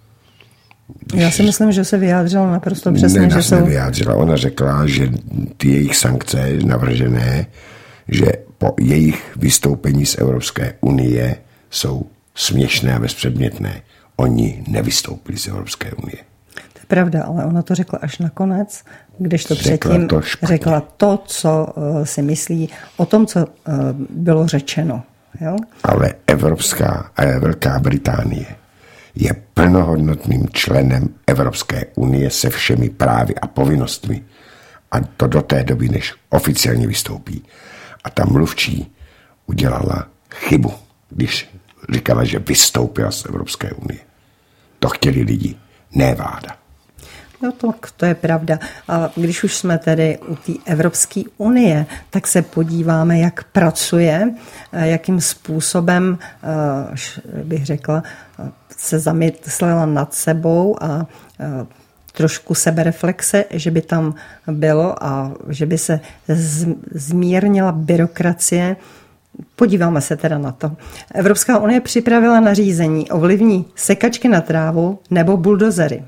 Já si myslím, že se vyjádřila naprosto přesně. Ne, že jsou... nevyjádřila. Ona řekla, že ty jejich sankce navržené, že po jejich vystoupení z Evropské unie jsou směšné a bezpředmětné. Oni nevystoupili z Evropské unie. To je pravda, ale ona to řekla až nakonec, když to řekla předtím to řekla to, co uh, si myslí o tom, co uh, bylo řečeno. Jo? Ale Evropská a Velká Británie je plnohodnotným členem Evropské unie se všemi právy a povinnostmi. A to do té doby, než oficiálně vystoupí. A ta mluvčí udělala chybu, když říkala, že vystoupila z Evropské unie. To chtěli lidi, ne vláda. No to, to je pravda. A když už jsme tedy u té Evropské unie, tak se podíváme, jak pracuje, jakým způsobem, bych řekla, se zamyslela nad sebou a trošku sebereflexe, že by tam bylo a že by se zmírnila byrokracie. Podíváme se teda na to. Evropská unie připravila nařízení o vlivní sekačky na trávu nebo buldozery.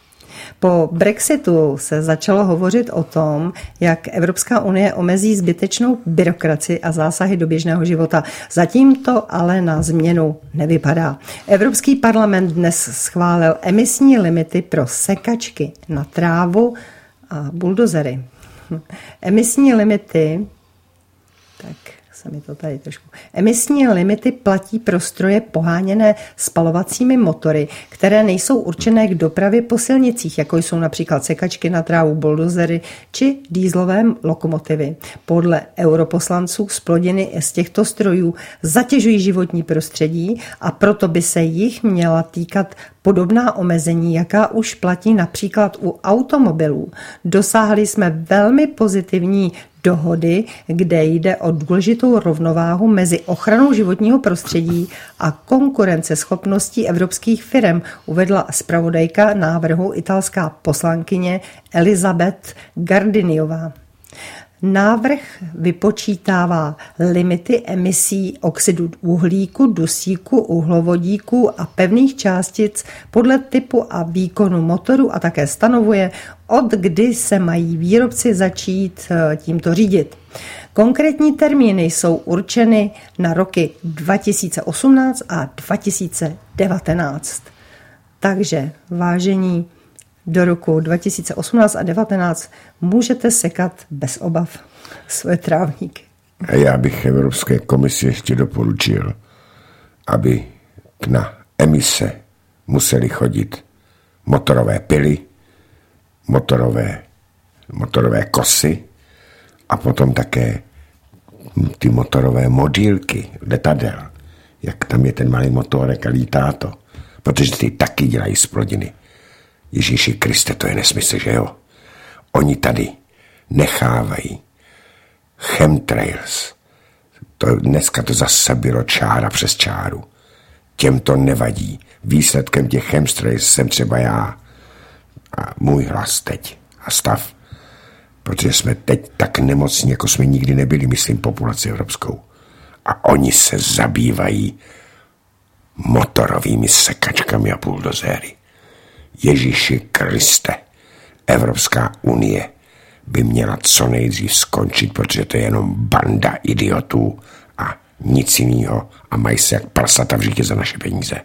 Po Brexitu se začalo hovořit o tom, jak Evropská unie omezí zbytečnou byrokracii a zásahy do běžného života. Zatím to ale na změnu nevypadá. Evropský parlament dnes schválil emisní limity pro sekačky na trávu a buldozery. Emisní limity, tak se mi to tady trošku. Emisní limity platí pro stroje poháněné spalovacími motory, které nejsou určené k dopravě po silnicích, jako jsou například sekačky na trávu, buldozery či dýzlové lokomotivy. Podle europoslanců zplodiny z těchto strojů zatěžují životní prostředí a proto by se jich měla týkat podobná omezení, jaká už platí například u automobilů. Dosáhli jsme velmi pozitivní dohody, kde jde o důležitou rovnováhu mezi ochranou životního prostředí a konkurenceschopností evropských firm, uvedla zpravodajka návrhu italská poslankyně Elizabeth Gardiniová. Návrh vypočítává limity emisí oxidu uhlíku, dusíku, uhlovodíku a pevných částic podle typu a výkonu motoru a také stanovuje, od kdy se mají výrobci začít tímto řídit. Konkrétní termíny jsou určeny na roky dva tisíce osmnáct a dva tisíce devatenáct. Takže, vážení, do roku dva tisíce osmnáct a devatenáct můžete sekat bez obav své trávníky. A já bych Evropské komisi ještě doporučil, aby na emise museli chodit motorové pily, motorové, motorové kosy a potom také ty motorové modílky letadel, jak tam je ten malý motorek a lítá to, protože ty taky dělají zplodiny. Ježíši Kriste, to je nesmysl, že jo? Oni tady nechávají chemtrails. To, dneska to zase bylo čára přes čáru. Těm to nevadí. Výsledkem těch chemtrails jsem třeba já a můj hlas teď a stav. protože jsme teď tak nemocní, jako jsme nikdy nebyli, myslím, populaci evropskou. A oni se zabývají motorovými sekačkami a buldozéry. Ježíši Kriste, Evropská unie by měla co nejdřív skončit, protože to je jenom banda idiotů a nic jiného a mají se jak prasata v řítě za naše peníze.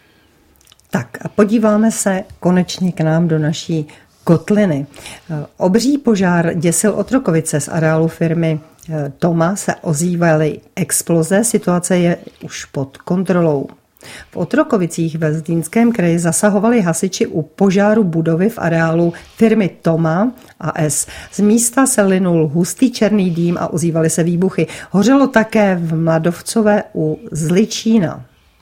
Tak a podíváme se konečně k nám do naší kotliny. Obří požár děsil Otrokovice. Z areálu firmy Toma se ozývaly exploze, situace je už pod kontrolou. V Otrokovicích ve Zlínském kraji zasahovali hasiči u požáru budovy v areálu firmy Toma a S. Z místa se linul hustý černý dým a ozývaly se výbuchy. Hořelo také v Mladovcové u Zličína.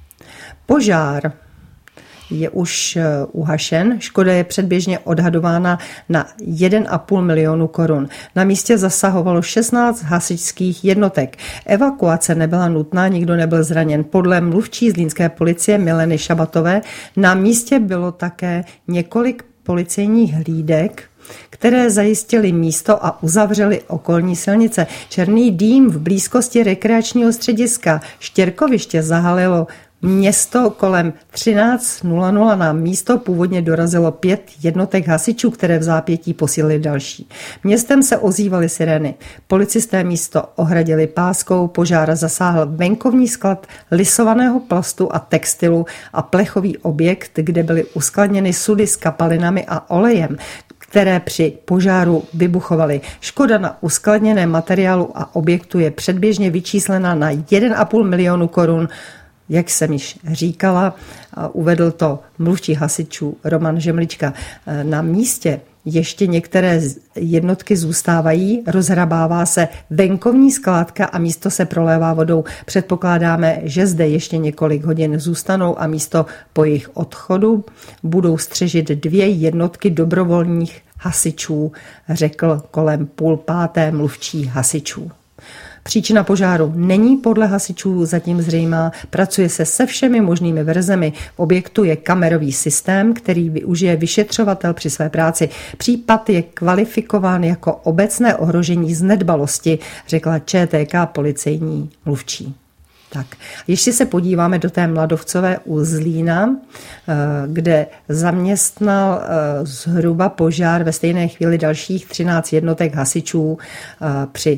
Požár je už uhašen. Škoda je předběžně odhadována na jeden a půl milionu korun. Na místě zasahovalo šestnáct hasičských jednotek. Evakuace nebyla nutná, nikdo nebyl zraněn. Podle mluvčí zlínské policie Mileny Šabatové na místě bylo také několik policejních hlídek, které zajistili místo a uzavřeli okolní silnice. Černý dým v blízkosti rekreačního střediska Štěrkoviště zahalilo město. Kolem třináct nula nula na místo původně dorazilo pět jednotek hasičů, které v zápětí posílili další. Městem se ozývaly sirény. Policisté místo ohradili páskou, požár zasáhl venkovní sklad lisovaného plastu a textilu a plechový objekt, kde byly uskladněny sudy s kapalinami a olejem, které při požáru vybuchovaly. Škoda na uskladněné materiálu a objektu je předběžně vyčíslena na jeden a půl milionu korun. Jak jsem již říkala, uvedl to mluvčí hasičů Roman Žemlička. Na místě ještě některé jednotky zůstávají, rozhrabává se venkovní skládka a místo se prolévá vodou. Předpokládáme, že zde ještě několik hodin zůstanou a místo po jejich odchodu budou střežit dvě jednotky dobrovolných hasičů, řekl kolem půl páté mluvčí hasičů. Příčina požáru není podle hasičů zatím zřejmá, pracuje se se všemi možnými verzemi. V objektu je kamerový systém, který využije vyšetřovatel při své práci. Případ je kvalifikován jako obecné ohrožení z nedbalosti, řekla ČTK policejní mluvčí. Tak, ještě se podíváme do té Mladovcové u Zlína, kde zaměstnal zhruba požár ve stejné chvíli dalších třináct jednotek hasičů při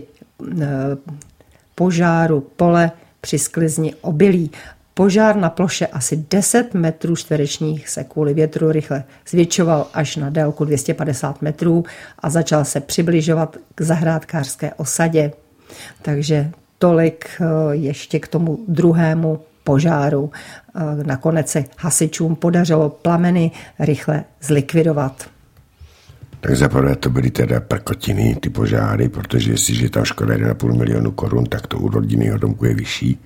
požáru pole při sklizni obilí. Požár na ploše asi deset metrů čtverečních se kvůli větru rychle zvětšoval až na délku dvě stě padesát metrů a začal se přibližovat k zahrádkářské osadě. Takže tolik ještě k tomu druhému požáru. Nakonec se hasičům podařilo plameny rychle zlikvidovat. Tak zaprvé to byly teda prkotiny, ty požáry, protože jestliže je tam škoda jeden a půl milionu korun, tak to u rodinného domku je vyšší.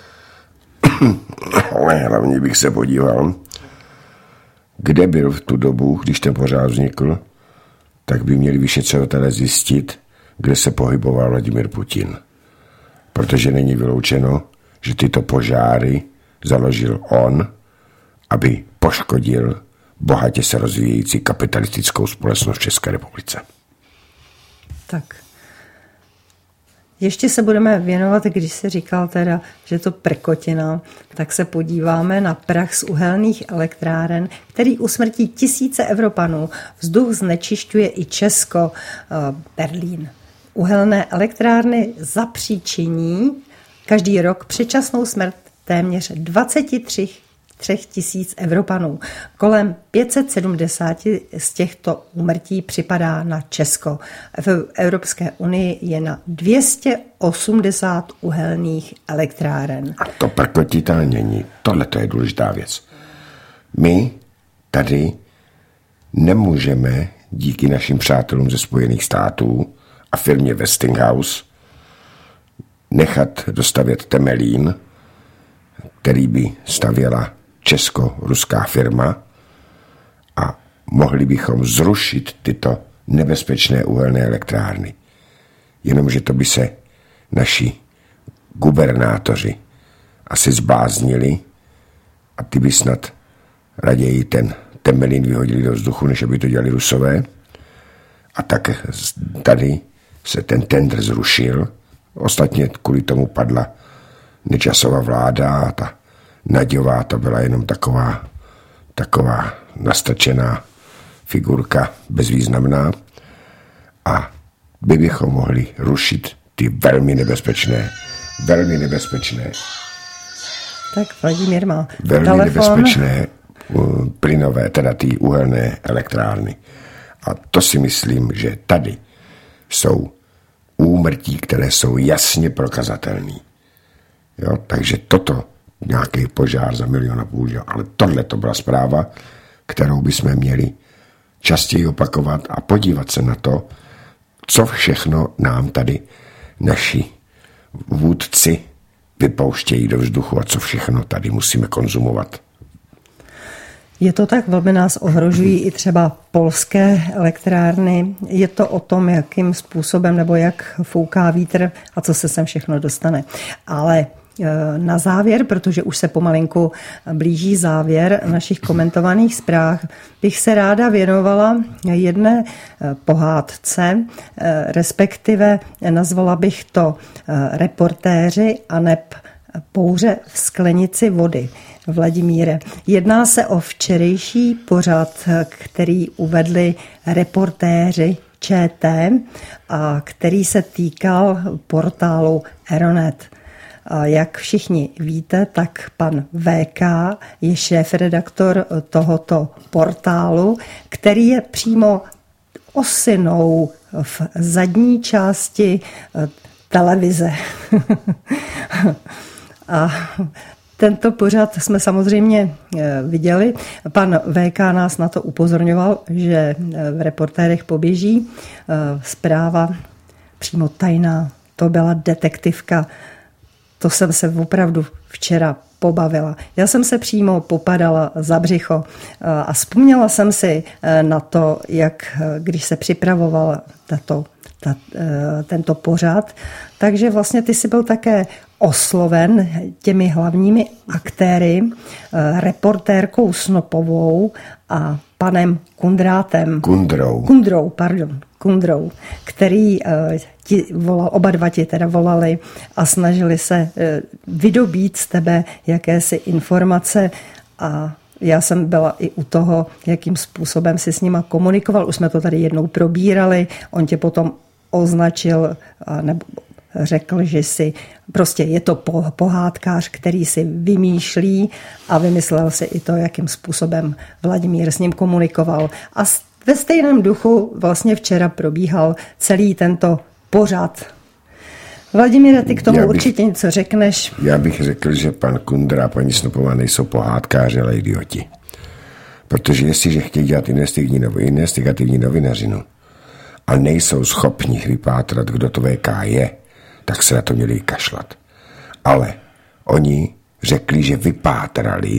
Ale hlavně bych se podíval, kde byl v tu dobu, když ten požár vznikl, tak by měli vyšetřovatelé zjistit, kde se pohyboval Vladimír Putin. Protože není vyloučeno, že tyto požáry založil on, aby poškodil bohatě se rozvíjející kapitalistickou společnost v České republice. Tak. Ještě se budeme věnovat, když se říkal teda, že to prkotina, tak se podíváme na prach z uhelných elektráren, který usmrtí tisíce Evropanů. Vzduch znečišťuje i Česko, Berlín. Uhelné elektrárny zapříčiní každý rok předčasnou smrt téměř dvacet tři tisíc Evropanů. Kolem pět set sedmdesát z těchto úmrtí připadá na Česko. V Evropské unii je na dvě stě osmdesát uhelných elektráren. A to prkotitelnění, tohle to je důležitá věc. My tady nemůžeme díky našim přátelům ze Spojených států a firmě Westinghouse nechat dostavět Temelín, který by stavěla česko-ruská firma, a mohli bychom zrušit tyto nebezpečné uhelné elektrárny. Jenomže to by se naši gubernátoři asi zbláznili a ty by snad raději ten Temelín vyhodili do vzduchu, než aby to dělali Rusové. A tak tady se ten tendr zrušil. Ostatně kvůli tomu padla Nečasova vláda a ta Naďová to byla jenom taková, taková nastrčená figurka bezvýznamná. A my bychom mohli rušit ty velmi nebezpečné, velmi nebezpečné, tak Vladimír má velmi telefon. nebezpečné uh, plynové, teda ty uhelné elektrárny. A to si myslím, že tady jsou úmrtí, které jsou jasně prokazatelné. Jo, takže toto, nějaký požár za milion a půl, jo, ale tohle to byla zpráva, kterou bychom měli častěji opakovat a podívat se na to, co všechno nám tady naši vůdci vypouštějí do vzduchu a co všechno tady musíme konzumovat. Je to tak, velmi nás ohrožují i třeba polské elektrárny. Je to o tom, jakým způsobem nebo jak fouká vítr a co se sem všechno dostane. Ale na závěr, protože už se pomalinku blíží závěr našich komentovaných zpráv, bych se ráda věnovala jedné pohádce, respektive nazvala bych to Reportéři aneb Bouře v sklenici vody. Vladimíre, jedná se o včerejší pořad, který uvedli Reportéři ČT a který se týkal portálu Aeronet. A jak všichni víte, tak pan V K je šéfredaktor tohoto portálu, který je přímo osinou v zadní části televize. A tento pořad jsme samozřejmě viděli. Pan V K nás na to upozorňoval, že v Reportérech poběží zpráva přímo tajná. To byla detektivka. To jsem se opravdu včera pobavila. Já jsem se přímo popadala za břicho a vzpomněla jsem si na to, jak když se připravoval tato, ta, tento pořad, takže vlastně ty jsi byl také osloven těmi hlavními aktéry, reportérkou Snopovou a panem Kundrátem. Kundrou. Kundrou, pardon, Kundrou, který ti volal, oba dva ti teda volali a snažili se vydobít z tebe jakési informace a já jsem byla i u toho, jakým způsobem si s nima komunikoval. Už jsme to tady jednou probírali, on tě potom označil nebo řekl, že si prostě je to pohádkář, který si vymýšlí a vymyslel si i to, jakým způsobem Vladimír s ním komunikoval. A ve stejném duchu vlastně včera probíhal celý tento pořad. Vladimíre, ty k tomu bych, určitě něco řekneš. Já bych řekl, že pan Kundra a paní Snopová nejsou pohádkáři, ale idioti. Protože jestliže chtějí dělat investigativní novinařinu a nejsou schopni vypátrat, kdo to V K je, tak se na to měli kašlat. Ale oni řekli, že vypátrali,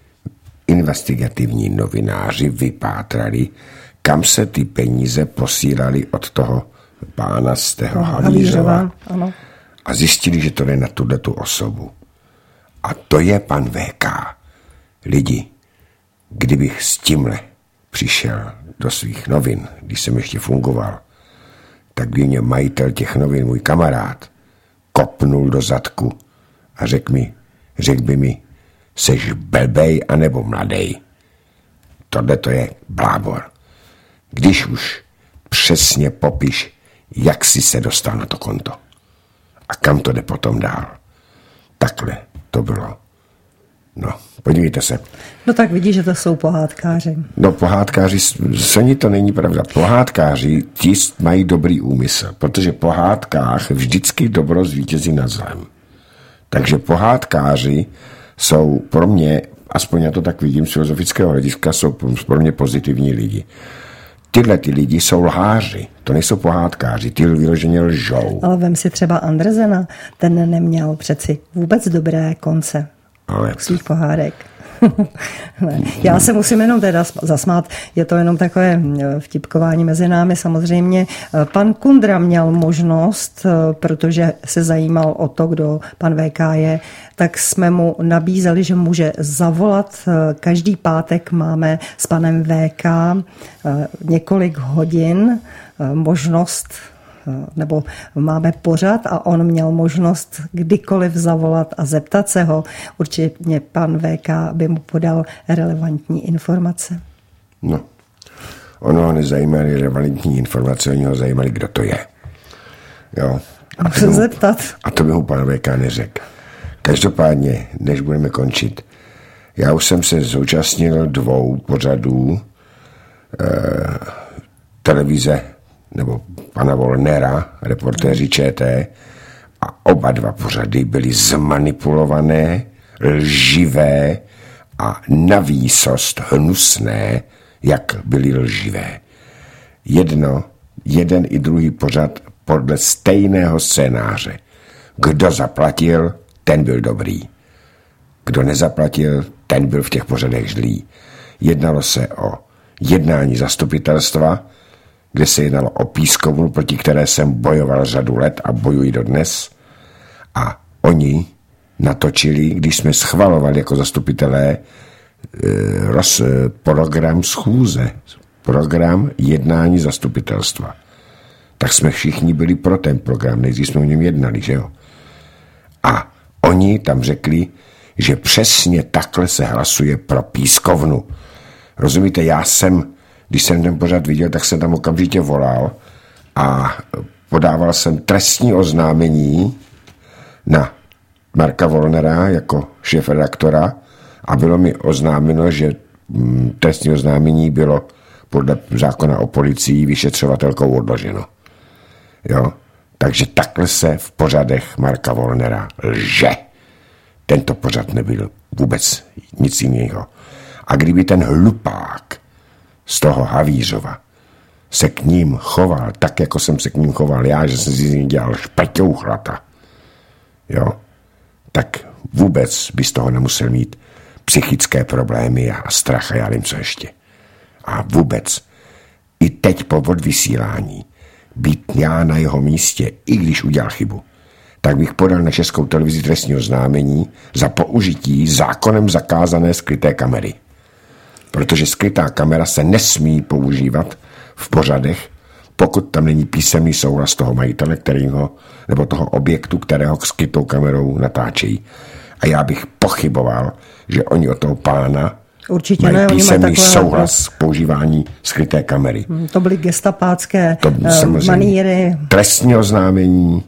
investigativní novináři vypátrali, kam se ty peníze posílali od toho pána z toho Havířova. Ano. A zjistili, že to jde na tuto osobu. A to je pan V K. Lidi, kdybych s tímhle přišel do svých novin, když jsem ještě fungoval, tak by mě majitel těch novin, můj kamarád, kopnul do zadku a řekl mi, řekl by mi, seš blbej anebo mladej. Tohle to je blábor. Když už přesně popiš, jak jsi se dostal na to konto a kam to jde potom dál. Takhle to bylo. No, podívejte se. No tak vidíš, že to jsou pohádkáři. No pohádkáři, soni to není pravda. Pohádkáři, ti mají dobrý úmysl, protože v pohádkách vždycky dobro zvítězí nad zlem. Takže pohádkáři jsou pro mě, aspoň já to tak vidím z filozofického hlediska, jsou pro mě pozitivní lidi. Tyhle ty lidi jsou lháři, to nejsou pohádkáři, ty vyloženě lžou. Ale vem si třeba Andrzena, ten neměl přeci vůbec dobré konce. Ale svých pohádek. Ne, já se musím jenom teda zasmát, je to jenom takové vtipkování mezi námi samozřejmě. Pan Kundra měl možnost, protože se zajímal o to, kdo pan V K je, tak jsme mu nabízeli, že může zavolat. Každý pátek máme s panem V K několik hodin možnost, nebo máme pořad a on měl možnost kdykoliv zavolat a zeptat se ho. Určitě pan V K by mu podal relevantní informace. No, ono ho nezajímaly relevantní informace, oni ho zajímali, kdo to je. Jo. A Můžu zeptat. A to by mu pan V K neřekl. Každopádně, než budeme končit, já už jsem se zúčastnil dvou pořadů eh, televize nebo pana Wollnera, reportéři Č T, a oba dva pořady byly zmanipulované, lživé a navýsost hnusné, jak byly lživé. Jedno, jeden i druhý pořad podle stejného scénáře. Kdo zaplatil, ten byl dobrý. Kdo nezaplatil, ten byl v těch pořadech zlý. Jednalo se o jednání zastupitelstva, kde se jednalo o pískovnu, proti které jsem bojoval řadu let a bojuji dodnes. A oni natočili, když jsme schvalovali jako zastupitelé roz, program schůze, program jednání zastupitelstva. Tak jsme všichni byli pro ten program, nejdřív jsme o něm jednali, že jo? A oni tam řekli, že přesně takhle se hlasuje pro pískovnu. Rozumíte, já jsem, když jsem ten pořad viděl, tak jsem tam okamžitě volal a podával jsem trestní oznámení na Marka Wollnera jako šéfredaktora a bylo mi oznámeno, že trestní oznámení bylo podle zákona o policii vyšetřovatelkou odloženo. Jo? Takže takhle se v pořadech Marka Wollnera lže. Tento pořad nebyl vůbec nic jiného. A kdyby ten hlupák z toho Havířova se k ním choval tak, jako jsem se k ním choval já, že jsem si z nich dělal špeťouchlata, jo, tak vůbec by z toho nemusel mít psychické problémy a strach a já vím, co ještě. A vůbec i teď po odvysílání být já na jeho místě, i když udělal chybu, tak bych podal na Českou televizi trestní oznámení za použití zákonem zakázané skryté kamery. Protože skrytá kamera se nesmí používat v pořadech, pokud tam není písemný souhlas toho majitele, kterýho, nebo toho objektu, kterého skrytou kamerou natáčejí. A já bych pochyboval, že oni od toho pána určitě mají ne, písemný souhlas k používání skryté kamery. To byly gestapácké to uh, maníry. Trestní oznámení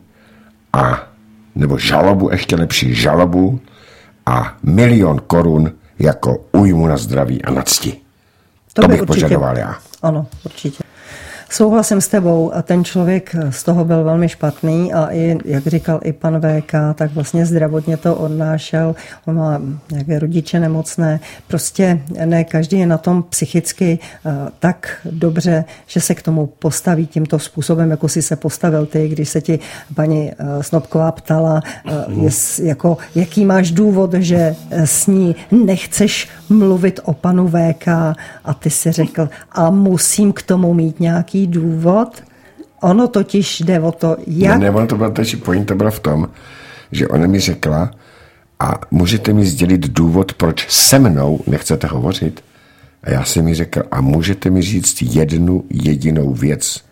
a nebo žalobu, ještě lepší žalobu a milion korun jako újmu na zdraví a na cti. To, to bych určitě požadoval já. Ano, určitě. Souhlasím s tebou a ten člověk z toho byl velmi špatný a i, jak říkal i pan V K, tak vlastně zdravotně to odnášel. On má nějaké rodiče nemocné. Prostě ne každý je na tom psychicky uh, tak dobře, že se k tomu postaví tímto způsobem, jako si se postavil ty, když se ti paní uh, Snopková ptala, uh, jest, jako, jaký máš důvod, že s ní nechceš mluvit o panu V K a ty si řekl, a musím k tomu mít nějaký důvod. Ono totiž jde o to, jak... Ne, ne, ono to byla, pointa byla v tom, že ona mi řekla, a můžete mi sdělit důvod, proč se mnou nechcete hovořit? A já jsem mi řekl, a můžete mi říct jednu jedinou věc.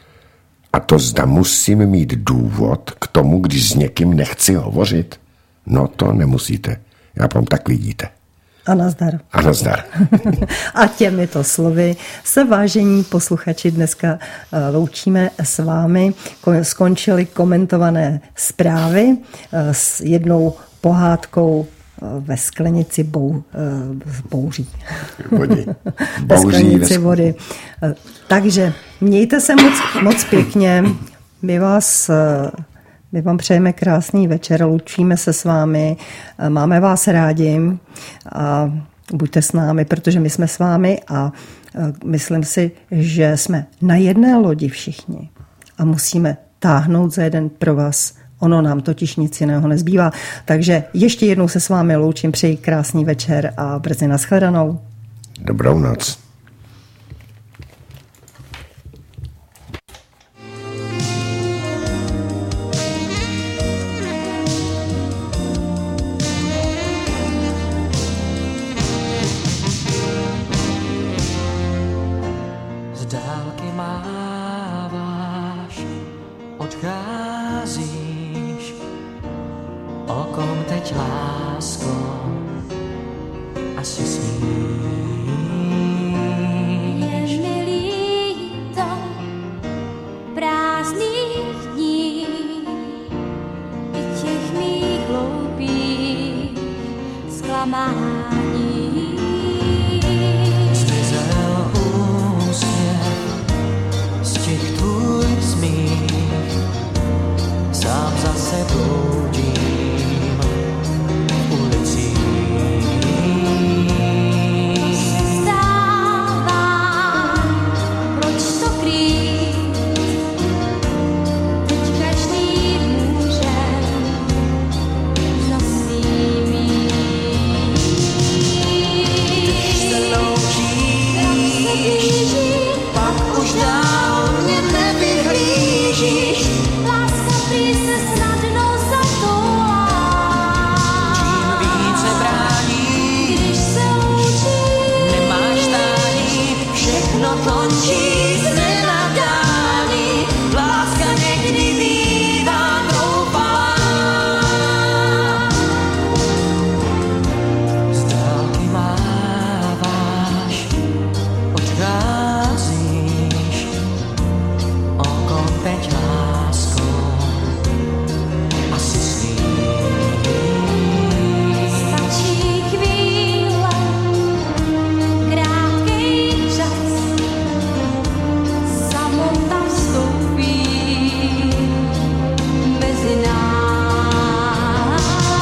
A to zda musím mít důvod k tomu, když s někým nechci hovořit? No to nemusíte. Já vám tak vidíte. A nazdar. A nazdar. A těmito slovy se, vážení posluchači, dneska loučíme s vámi. Skončily komentované zprávy s jednou pohádkou ve sklenici bou, bouří. Vody. Ve sklenici vody. Takže mějte se moc, moc pěkně. My vás... My vám přejeme krásný večer, loučíme se s vámi, máme vás rádi a buďte s námi, protože my jsme s vámi a myslím si, že jsme na jedné lodi všichni a musíme táhnout za jeden provaz Ono nám totiž nic jiného nezbývá. Takže ještě jednou se s vámi loučím, přeji krásný večer a brzy nashledanou. Dobrou noc. Z dálky máváš, odcházíš, o kom teď lásko asi sníš. Je mi líto prázdných dní i těch mých hloupých zklamání. Zmizel úsměv, stih tvůj smích, sám zase bloudím v ulicích. Stává, proč to krýt? Teď každý může za svým jít. Když se loučíš, pak už dál mě nevyhlížíš. Láska prý se snadno zatoulá. Čím více brání, Když se loučíš, nemáš stání, všechno končí znenadání. Láska někdy bývá troufalá. Z dálky máváš, odcházíš, o kom teď lásko asi sníš. stačí chvíle, krátký čas, samota vstoupí mezi nás.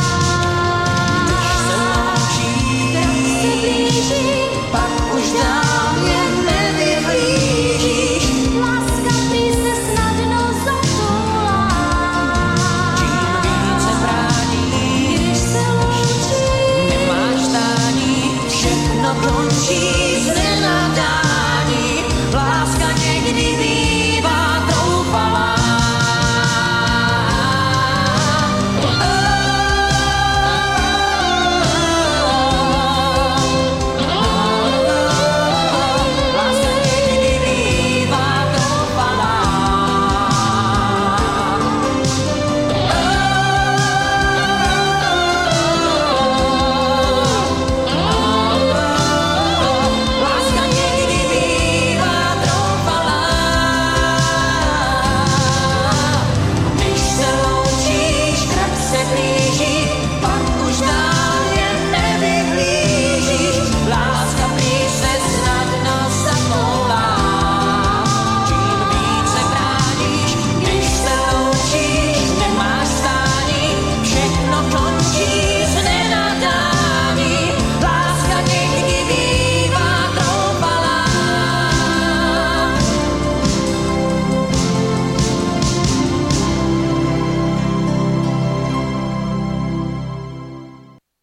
Se loučíš, Strach se blíží, pak už dál mě nevyhlížíš. láska prý se snadno zatoulá. Čím více brání, Když se loučí, nemáš stání, všechno končí znenadání.